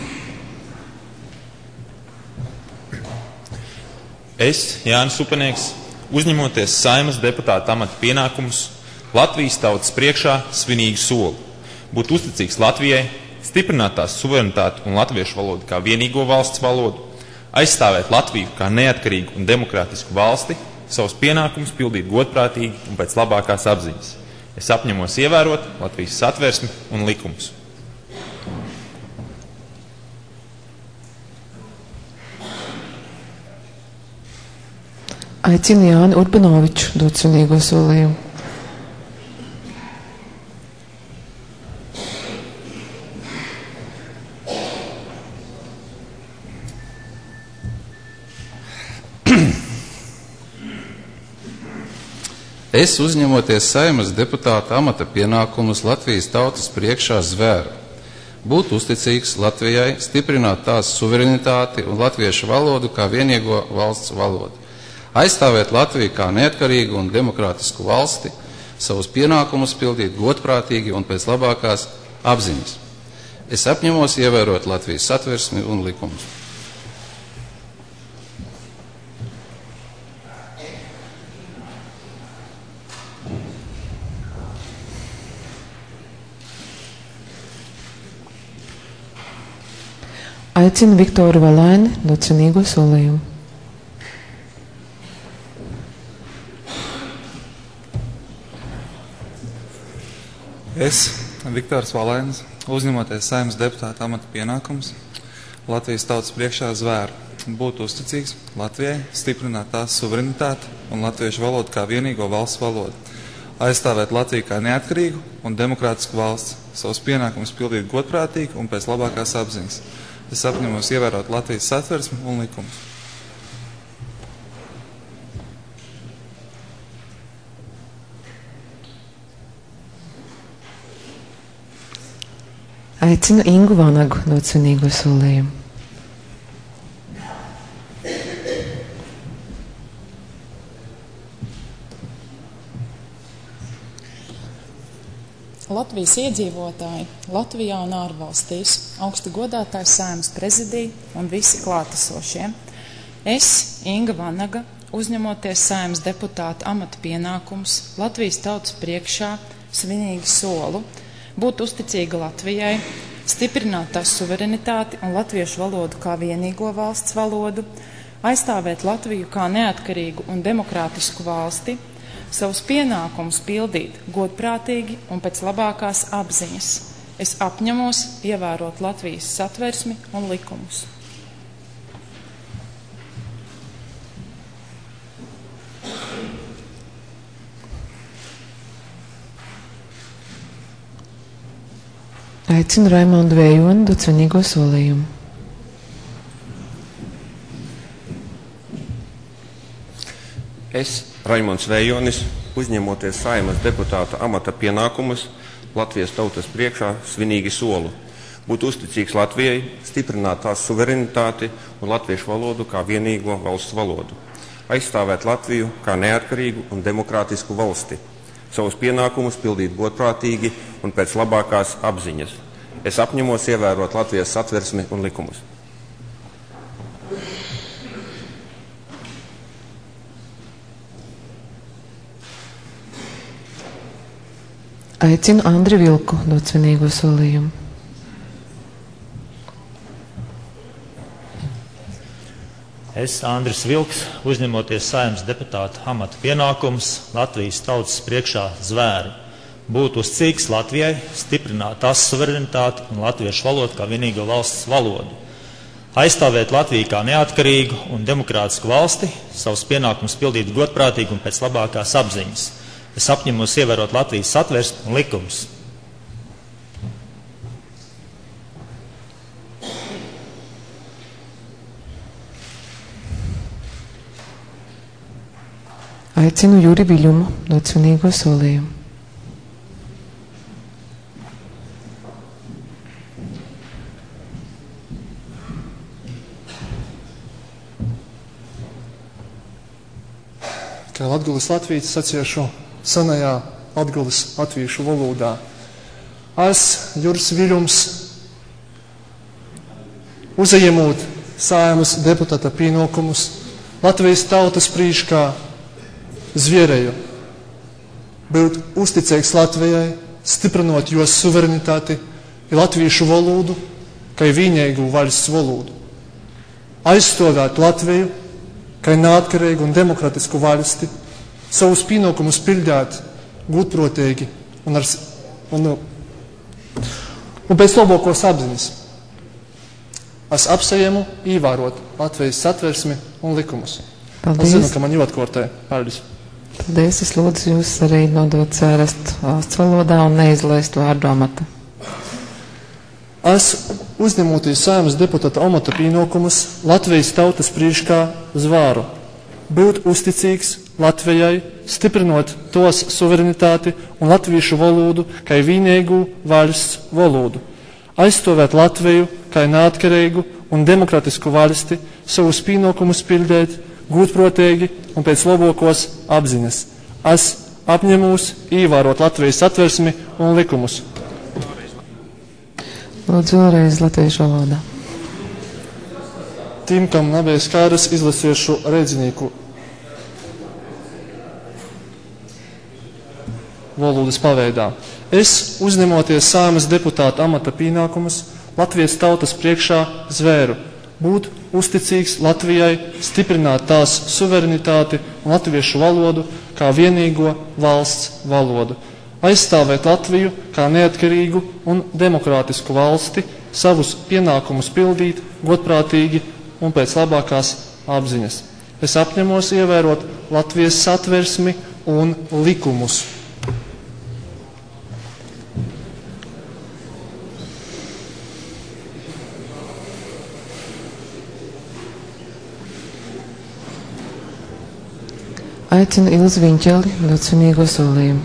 Es, Jānis Upenieks, uzņemoties Saeimas deputāta amata pienākumus Latvijas tautas priekšā svinīgu solu, būt uzticīgs Latvijai, stiprināt tās suverenitāti un latviešu valodu kā vienīgo valsts valodu, aizstāvēt Latviju kā neatkarīgu un demokrātisku valsti, savus pienākumus pildīt godprātīgi un pēc labākās apziņas. Es apņemos ievērot Latvijas satversmi un likumus. Aicinu Jāni Urbanoviču dot svinīgo solījumu. Es, uzņemoties Saeimas deputāta amata pienākumus Latvijas tautas priekšā zvēru, būt uzticīgs Latvijai, stiprināt tās suverenitāti un latviešu valodu kā vienīgo valsts valodu, aizstāvēt Latviju kā neatkarīgu un demokrātisku valsti, savus pienākumus pildīt godprātīgi un pēc labākās apziņas. Es apņemos ievērot Latvijas satversmi un likumus. Aicinu Viktoru Valaini dot svinīgo solījumu. Es, Viktors Valainis, uzņemoties Saeimas deputāta amata pienākumus, Latvijas tautas priekšā zvēru, būt uzticīgs Latvijai, stiprināt tās suverenitāti un latviešu valodu kā vienīgo valsts valodu, aizstāvēt Latviju kā neatkarīgu un demokrātisku valsts, savus pienākumus pildīt godprātīgi un pēc labākās apziņas. Es apņemos ievērot Latvijas satversmi un likumus. Aicinu Ingu Vanagu dot svinīgo solījumu. Latvijas iedzīvotāji Latvijā un ārvalstīs, augsti godātājs Saeimas prezidija un visi klātesošie. Es, Inga Vanaga, uzņemoties Saeimas deputāta amata pienākumus, Latvijas tautas priekšā svinīgi solu, būt uzticīga Latvijai, stiprināt tās suverenitāti un latviešu valodu kā vienīgo valsts valodu, aizstāvēt Latviju kā neatkarīgu un demokrātisku valsti, savus pienākumus pildīt godprātīgi un pēc labākās apziņas. Es apņemos ievērot Latvijas satversmi un likumus. Aicinu Raimondu Vējoni dot svinīgo solījumu. Es, Raimonds Vējonis, uzņemoties Saeimas deputāta amata pienākumus, Latvijas tautas priekšā svinīgi solu, būt uzticīgs Latvijai, stiprināt tās suverenitāti un latviešu valodu kā vienīgo valsts valodu, aizstāvēt Latviju kā neatkarīgu un demokrātisku valsti, savus pienākumus pildīt godprātīgi un pēc labākās apziņas. Es apņemos ievērot Latvijas satversmi un likumus. Aicinu Andri Vilku dot svinīgo solījumu. Es, Andris Vilks, uzņemoties Saeimas deputāta amata pienākumus, Latvijas tautas priekšā zvēru, būt uzticīgs Latvijai, stiprināt tās suverenitāti un latviešu valodu kā vienīgo valsts valodu, aizstāvēt Latviju kā neatkarīgu un demokrātisku valsti, savus pienākumus pildīt godprātīgi un pēc labākās apziņas. Es apņemos ievērot Latvijas satversmi un likumus. Aicinu Juri Viļumu dot svinīgo solījumu. Kā latgulis latvītis saciešu senajā latgulis latviešu valodā. Es, Juris Viļums, uzņemot Saeimas deputāta pienākumus, Latvijas tautas priekšā zvērēju, būt uzticīgs Latvijai, stiprinot jos suverenitāti un latviešu valodu kā vienīgu valsts valodu, aizstāvēt Latviju kā neatkarīgu un demokrātisku valsti, savus pienākumus pildīt godprātīgi un pēc labākās apziņas. Es apsējumu ievērot Latvijas satversmi un likumus. Paldies. Es zinu, ka man jāatkārtē. Paldies. Paldies. Es lūdzu jūs arī nodot sērast valsts valodā un neizlaist vārdu amata. Es, uzņemoties Saeimas deputāta amata pienākumus, Latvijas tautas priekšā zvēru, būt uzticīgs Latvijai, stiprinot tos suverenitāti un latviešu valodu kā vienīgu valsts valodu, aizstāvēt Latviju kā neatkarīgu un demokratisku valsti, savus pienākumus pildīt godprātīgi un pēc labākās apziņas. Es apņemos ievērot Latvijas satversmi un likumus. Lūdzu, vēlreiz latviešu valodā. Tiem, kam nebija skaidrs, izlasīšu rēdzinieku valodas paveidā. Es, uzņemoties Saeimas deputāta amata pienākumus, Latvijas tautas priekšā zvēru būt uzticīgs Latvijai, stiprināt tās suverenitāti un latviešu valodu kā vienīgo valsts valodu, aizstāvēt Latviju kā neatkarīgu un demokrātisku valsti, savus pienākumus pildīt godprātīgi un pēc labākās apziņas. Es apņemos ievērot Latvijas satversmi un likumus. Aicinu Ilzi Viņķeli dot svinīgo solījumu.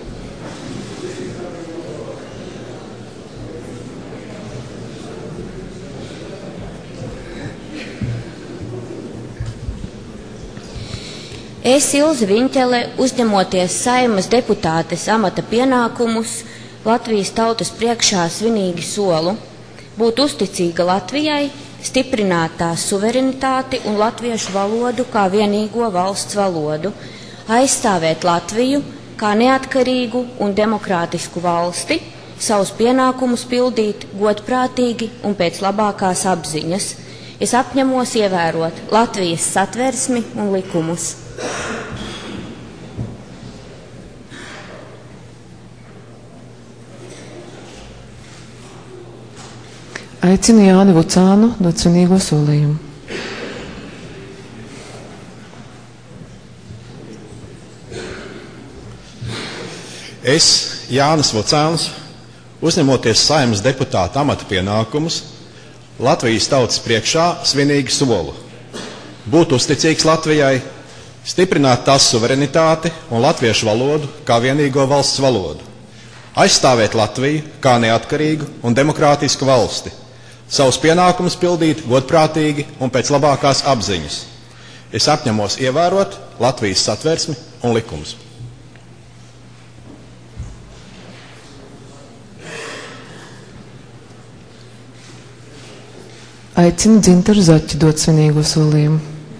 Es, Ilze Viņķele, uzņemoties Saeimas deputātes amata pienākumus, Latvijas tautas priekšā svinīgi solu būt uzticīga Latvijai, stiprināt tās suverenitāti un latviešu valodu kā vienīgo valsts valodu, aizstāvēt Latviju kā neatkarīgu un demokrātisku valsti, savus pienākumus pildīt godprātīgi un pēc labākās apziņas. Es apņemos ievērot Latvijas satversmi un likumus. Aicinu Jāni Vucānu dot svinīgo solījumu. Es, Jānis Vucāns, uzņemoties Saeimas deputāta amata pienākumus, Latvijas tautas priekšā svinīgi solu būt uzticīgs Latvijai, stiprināt tās suverenitāti un latviešu valodu kā vienīgo valsts valodu, aizstāvēt Latviju kā neatkarīgu un demokrātisku valsti, savus pienākumus pildīt godprātīgi un pēc labākās apziņas. Es apņemos ievērot Latvijas satversmi un likumus. Aicinu Dzintaru Zaķi dot svinīgo solījumu.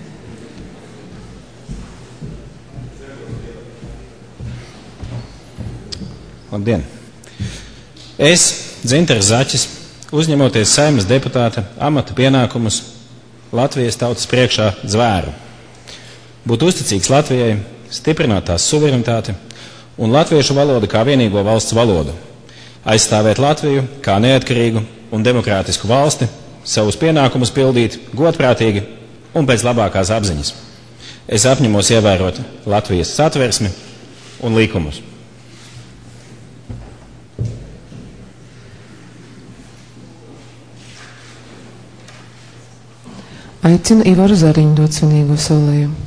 Labdien! Es, Dzintars Zaķis, uzņemoties Saeimas deputāta amata pienākumus Latvijas tautas priekšā zvēru, būt uzticīgs Latvijai, stiprināt tās suverenitāti un latviešu valodu kā vienīgo valsts valodu, aizstāvēt Latviju kā neatkarīgu un demokrātisku valsti, savus pienākumus pildīt godprātīgi un pēc labākās apziņas. Es apņemos ievērot Latvijas satversmi un likumus. Aicinu Ivaru Zariņu dot svinīgo solījumu.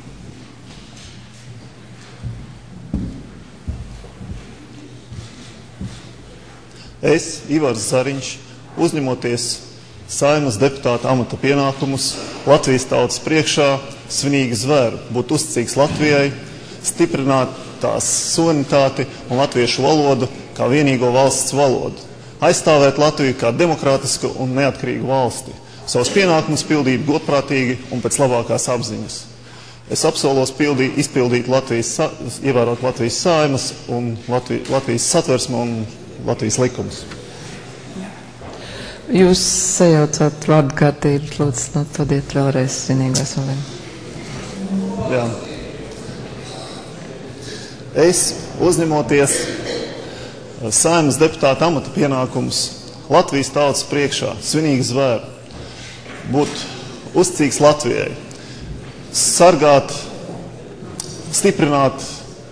Es, Ivars Zariņš, uzņemoties Saeimas deputāta amata pienākumus, Latvijas tautas priekšā svinīgi zvēru būt uzticīgs Latvijai, stiprināt tās suverenitāti un latviešu valodu kā vienīgo valsts valodu, aizstāvēt Latviju kā demokrātisku un neatkarīgu valsti, savus pienākumus pildīt godprātīgi un pēc labākās apziņas. Es apsolos izpildīt ievērot Latvijas Saeimas un Latvijas satversmi un Latvijas likumus. Jūs sajaucāt vārdu kārtību, lūdzu, notodiet vēlreiz svinīgo solījumu. Jā. Es, uzņemoties Saeimas deputāta amata pienākumus, Latvijas tautas priekšā svinīgi zvēru, būt uzticīgs Latvijai, sargāt, stiprināt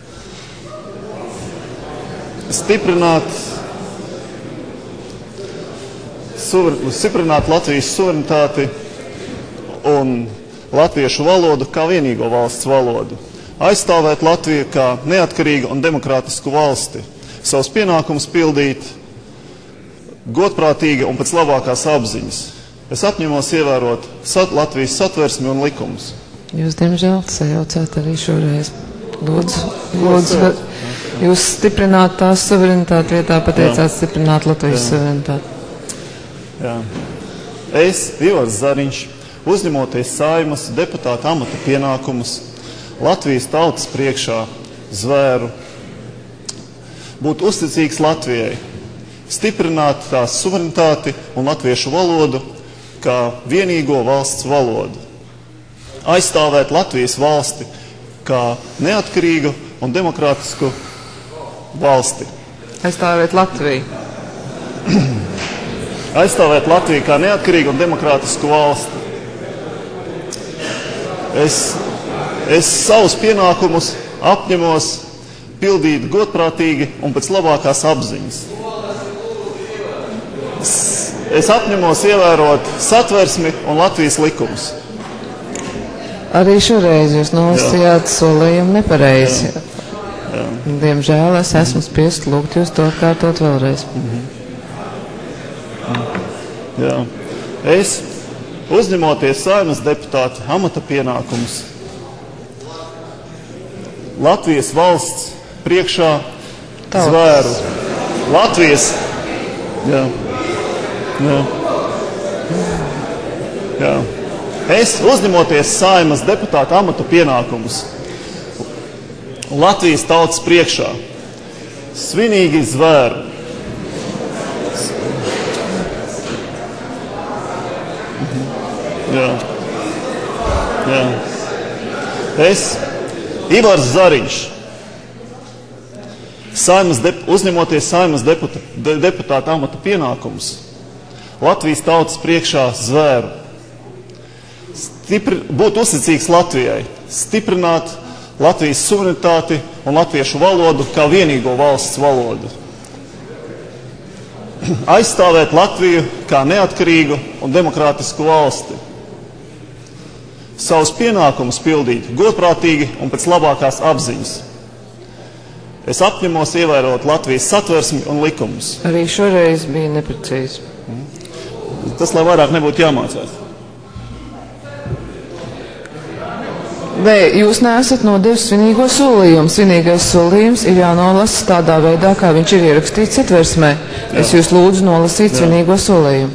Latvijas suverenitāti un latviešu valodu kā vienīgo valsts valodu, aizstāvēt Latviju kā neatkarīgu un demokrātisku valsti, savus pienākumus pildīt godprātīgi un pēc labākās apziņas. Es apņemos ievērot Latvijas satversmi un likumus. Jūs, diemžēl, sajaucāt arī šoreiz. Lūdzu, jūs stiprināt tās suverenitāti vietā, pateicāt stiprināt Latvijas suverenitāti. Jā. Es, Ivars Zariņš, uzņemoties Saeimas deputāta amata pienākumus, Latvijas tautas priekšā zvēru, būt uzticīgs Latvijai, stiprināt tās suverenitāti un latviešu valodu kā vienīgo valsts valodu, aizstāvēt Latvijas valsti kā neatkarīgu un demokrātisku valsti. Aizstāvēt Latviju. Aizstāvēt Latviju kā neatkarīgu un demokrātisku valsti. Es savus pienākumus apņemos pildīt godprātīgi un pēc labākās apziņas. Es apņemos ievērot satversmi un Latvijas likumus. Arī šoreiz jūs nolasījāt solījumu nepareizi. Diemžēl es esmu spiest lūgt jūs to atkārtot vēlreiz. Jā. Es, uzņemoties Saeimas deputāta amata pienākumus, Latvijas valsts priekšā zvēru. Latvijas. Jā. Es, uzņemoties Saeimas deputāta amata pienākumus, Latvijas tautas priekšā, svinīgi zvēru. Jā. Es, Ivars Zariņš, uzņemoties Saeimas deputāta amata pienākumus, Latvijas tautas priekšā zvēru, būt uzticīgs Latvijai, stiprināt Latvijas suverenitāti un latviešu valodu kā vienīgo valsts valodu, aizstāvēt Latviju kā neatkarīgu un demokrātisku valsti, savus pienākumus pildīt godprātīgi un pēc labākās apziņas. Es apņemos ievērot Latvijas satversmi un likumus. Arī šoreiz bija neprecīzi. Tas, lai vairāk nebūtu jāmācās. Vai jūs neesat nodevis svinīgo solījumu? Svinīgais solījums ir jānolasa tādā veidā, kā viņš ir ierakstīts satversmē. Es jūs lūdzu nolasīt svinīgo solījumu.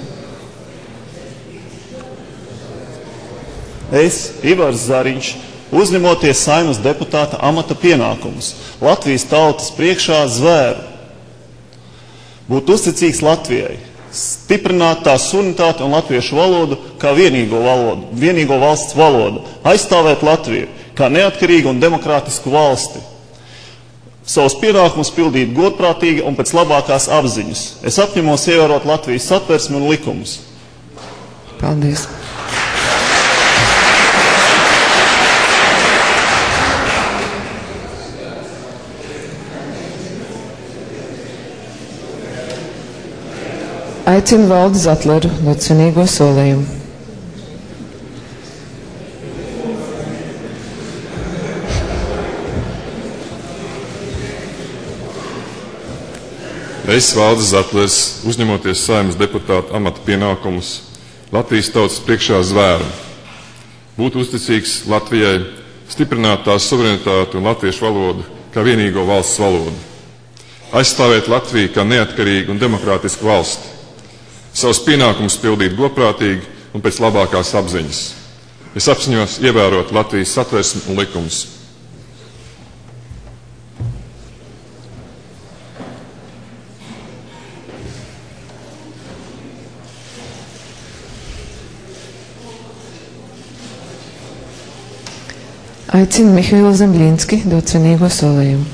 Es, Ivars Zariņš, uzņemoties Saeimas deputāta amata pienākumus, Latvijas tautas priekšā zvēru, būt uzticīgs Latvijai, stiprināt tās suverenitāti un latviešu valodu kā vienīgo valsts valodu, aizstāvēt Latviju kā neatkarīgu un demokrātisku valsti, savus pienākumus pildīt godprātīgi un pēc labākās apziņas. Es apņemos ievērot Latvijas satversmi un likumus. Paldies. Aicinu Valdi Zatleru dot svinīgo solījumu. Es, Valdis Zatlers, uzņemoties Saeimas deputāta amata pienākumus, Latvijas tautas priekšā zvēru, būt uzticīgs Latvijai, stiprināt tās suverenitāti un latviešu valodu kā vienīgo valsts valodu, aizstāvēt Latviju kā neatkarīgu un demokrātisku valsti, savus pienākumus pildīt godprātīgi un pēc labākās apziņas. Es apņemos ievērot Latvijas satversmi un likumus. Aicinu Mihailu Zemļinski dot svinīgo solījumu.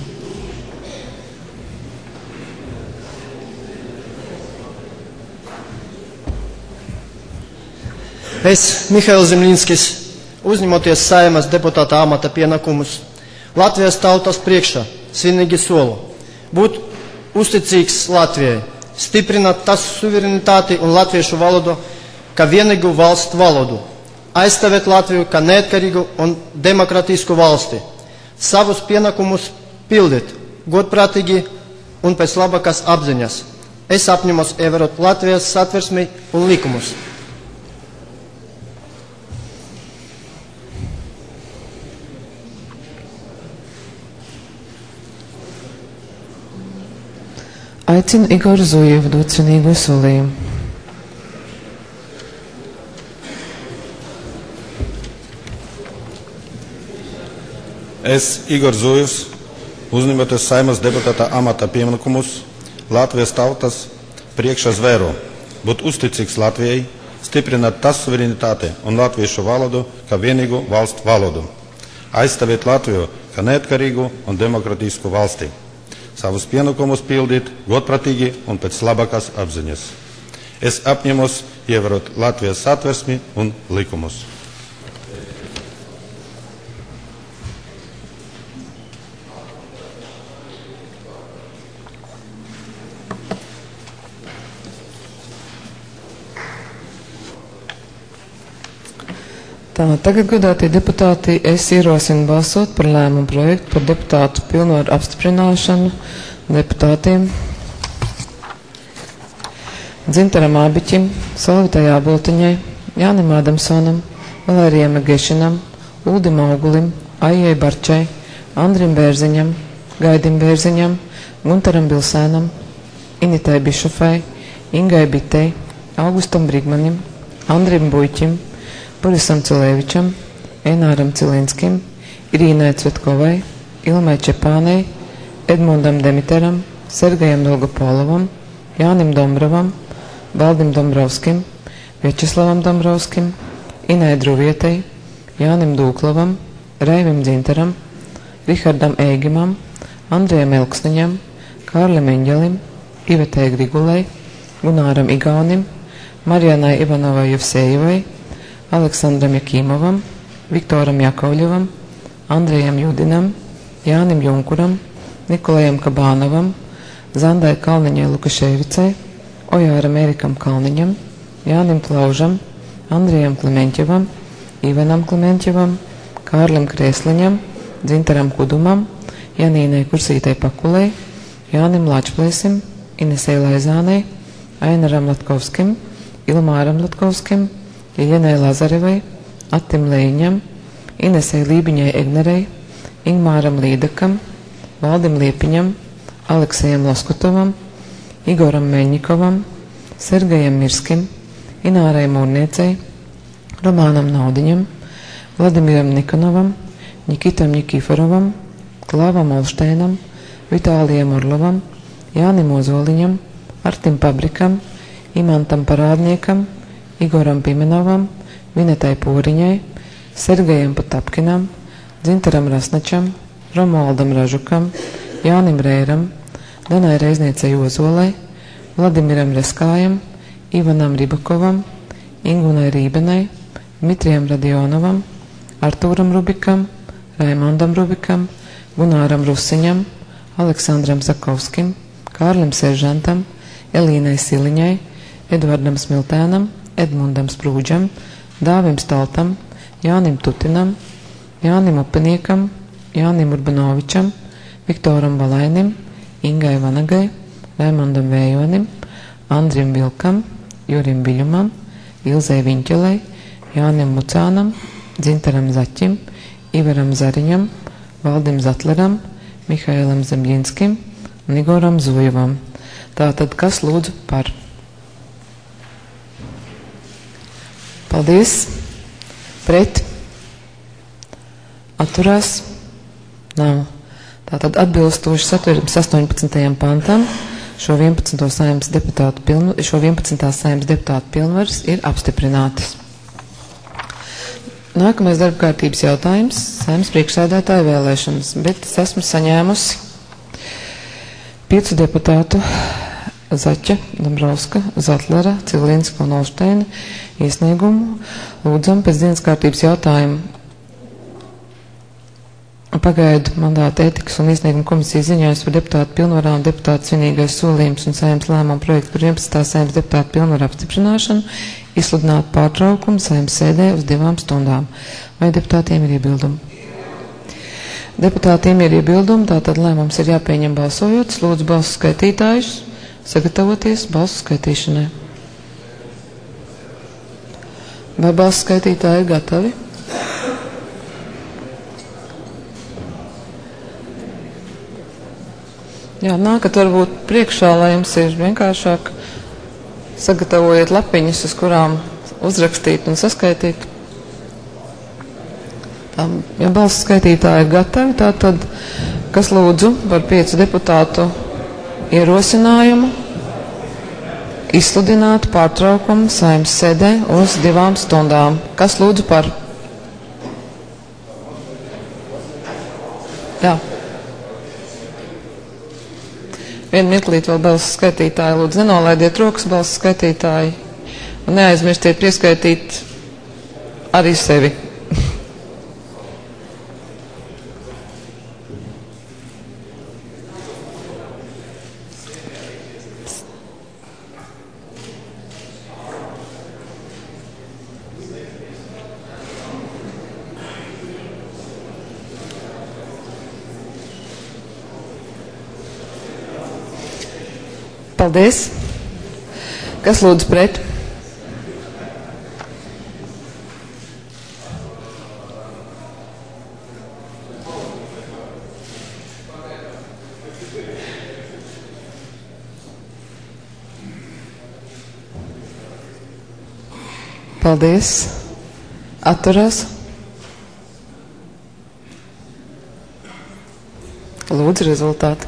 Es, Mihails Zemļinskis, uzņemoties Saeimas deputāta amata pienākumus, Latvijas tautas priekšā svinīgi solu, būt uzticīgs Latvijai, stiprināt tās suverenitāti un latviešu valodu kā vienīgu valstu valodu, aizstāvēt Latviju kā neatkarīgu un demokrātisku valsti, savus pienākumus pildīt godprātīgi un pēc labākās apziņas. Es apņemos ievērot Latvijas satversmi un likumus. Aicinu Igoru Zujevu dot svinīgo solījumu. Es, Igor Zujevs, uzņemoties Saeimas deputāta amata pienākumus Latvijas tautas priekšā zvēru, būt uzticīgs Latvijai, stiprināt tās suverenitāti un latviešu valodu kā vienīgu valstu valodu, aizstāvēt Latviju kā neatkarīgu un demokratisku valsti, savus pienākumus pildīt godprātīgi un pēc labākās apziņas. Es apņemos ievērot Latvijas satversmi un likumus. Tagad, godātie deputāti, es ierosinu balsot par lēmumu projektu par deputātu pilnvaru apstiprināšanu deputātiem Dzintaram Ābiķim, Solvitai Āboltiņai, Jānim Ādamsonam, Valērijam Megešinam, Uldim Augulim, Aijai Barčai, Andrim Bērziņam, Gaidim Bērziņam, Guntaram Bilsēnam, Initai Bišofai, Ingai Bitei, Augustam Brigmanim, Andrim Buļķim, Borisam Cilēvičam, Eināram Cilinskim, Irīnai Cvetkovai, Ilmai Čepānei, Edmundam Demiteram, Sergejam Dolgopolovam, Jānim Dombrovam, Valdim Dombrovskim, Vjačeslavam Dombrovskim, Inai Druvietei, Jānim Dūklavam, Raivim Dzintaram, Rihardam Eigimam, Andrijam Elksniņam, Kārlim Eņģelim, Ivetei Grigulai, Gunāram Igaunim, Marijanai Ivanovai Jevsejevai, Aleksandram Jakīmovam, Viktoram Jakovļevam, Andrejam Judinam, Jānim Junkuram, Nikolajam Kabānovam, Zandai Kalniņai Lukaševicai, Ojāram Erikam Kalniņam, Jānim Tlaužam, Andrejam Klemenķevam, Ivanam Klemenķevam, Kārlim Krēsliņam, Dzintaram Kudumam, Janīnai Kursītai Pakulei, Jānim Lačplēsim, Inesei Laizānei, Ainaram Latkovskim, Ilmāram Latkovskim, Jeļenai Lazarevai, Attim Leiņam, Inesei Lībiņai Egnerei, Ingmāram Līdakam, Valdim Liepiņam, Aleksejam Loskotovam, Igoram Meļņikovam, Sergejam Mirskim, Inārai Mūrniecei, Romānam Naudiņam, Vladimiram Nikonovam, Nikitam Nikiforovam, Klāvam Olšteinam, Vitālijam Orlovam, Jānim Ozoliņam, Artim Pabrikam, Imantam Parādniekam, Igoram Pimenovam, Vinetai Pūriņai, Sergejam Patapkinam, Dzintaram Rasnačam, Romualdam Ražukam, Jānim Reiram, Danai Reizniecei Ozolai, Vladimiram Reskājam, Ivanam Ribakovam, Ingunai Rībenai, Dmitrijam Radionovam, Artūram Rubikam, Raimondam Rubikam, Gunāram Rusiņam, Aleksandram Sakovskim, Kārlim Seržantam, Elīnai Siliņai, Edvardam Smiltēnam, Edmundam Sprūdžam, Dāvim Staltam, Jānim Tutinam, Jānim Upeniekam, Jānim Urbanovičam, Viktoram Valainim, Ingai Vanagai, Raimondam Vējonim, Andrim Vilkam, Jurim Biļumam, Ilzei Viņķelei, Jānim Mucānam, Dzintaram Zaķim, Ivaram Zariņam, Valdim Zatleram, Mihailam Zemļinskim un Igoram Zujevam. Tātad, kas lūdzu par? Paldies. Pret? Atturās? Nav. Tātad atbilstoši satversmes 18. pantam šo 11. Saeimas deputātu pilnvaras ir apstiprinātas. Nākamais darba kārtības jautājums - Saeimas priekšsēdētāja vēlēšanas, bet es esmu saņēmusi 5 deputātu Zaķa, Dombrovska, Zatlera, Cilinska un Olšteina iesniegumu. Lūdzam pēc dienas kārtības jautājumu pagaidu mandāta ētikas un iesnieguma komisijas ziņojums par deputātu pilnvarām, deputātu svinīgais solījums un Saeimas lēmumu projektu par 11. Saeimas deputātu pilnvaru apstiprināšanu izsludināt pārtraukumu Saeimas sēdē uz 2 stundām. Vai deputātiem ir iebildumi? Deputātiem ir iebildumi, tātad lēmums ir jāpieņem balsojot. Lūdzu balsu skaitītājus sagatavoties balsu skaitīšanai. Vai balsu skaitītāji ir gatavi? Jā, nākat varbūt priekšā, lai jums ir vienkāršāk. Sagatavojiet lapiņas, uz kurām uzrakstīt un saskaitīt. Tā, ja balsu skaitītāji ir gatavi, tātad, kas lūdzu par 5 deputātu ierosinājumu izsludināt pārtraukumu Saeimas sēdē uz 2 stundām. Kas lūdzu par? Jā. Vienu mirklīt vēl balsu skaitītāji. Lūdzu, nenolaidiet rokas balsu skaitītāji un neaizmirstiet pieskaitīt arī sevi. Paldies. Kas lūdzu pret? Paldies. Atturās. Lūdzu rezultātu.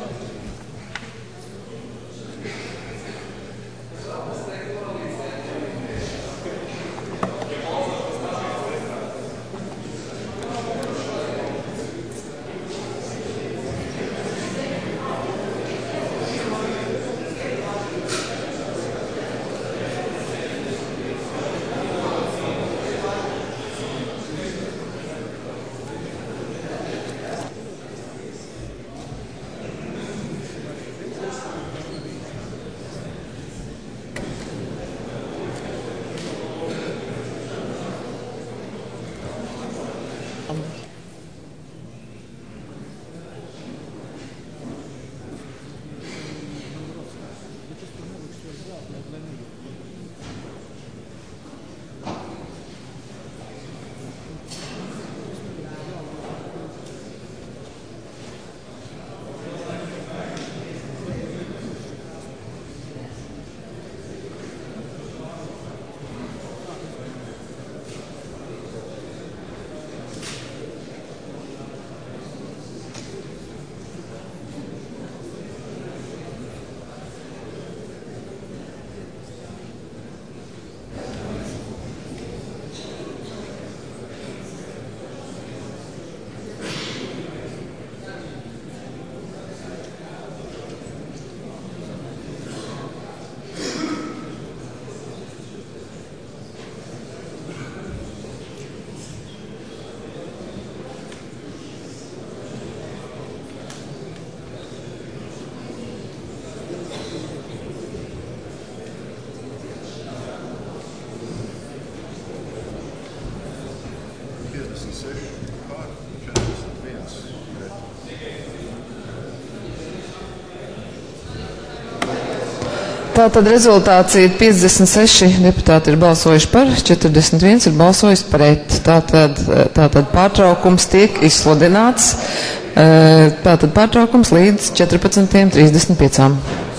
Tātad rezultāts ir 56 deputāti ir balsojuši par, 41 ir balsojis pret. Tātad pārtraukums tiek izsludināts. Tātad pārtraukums līdz 14:35.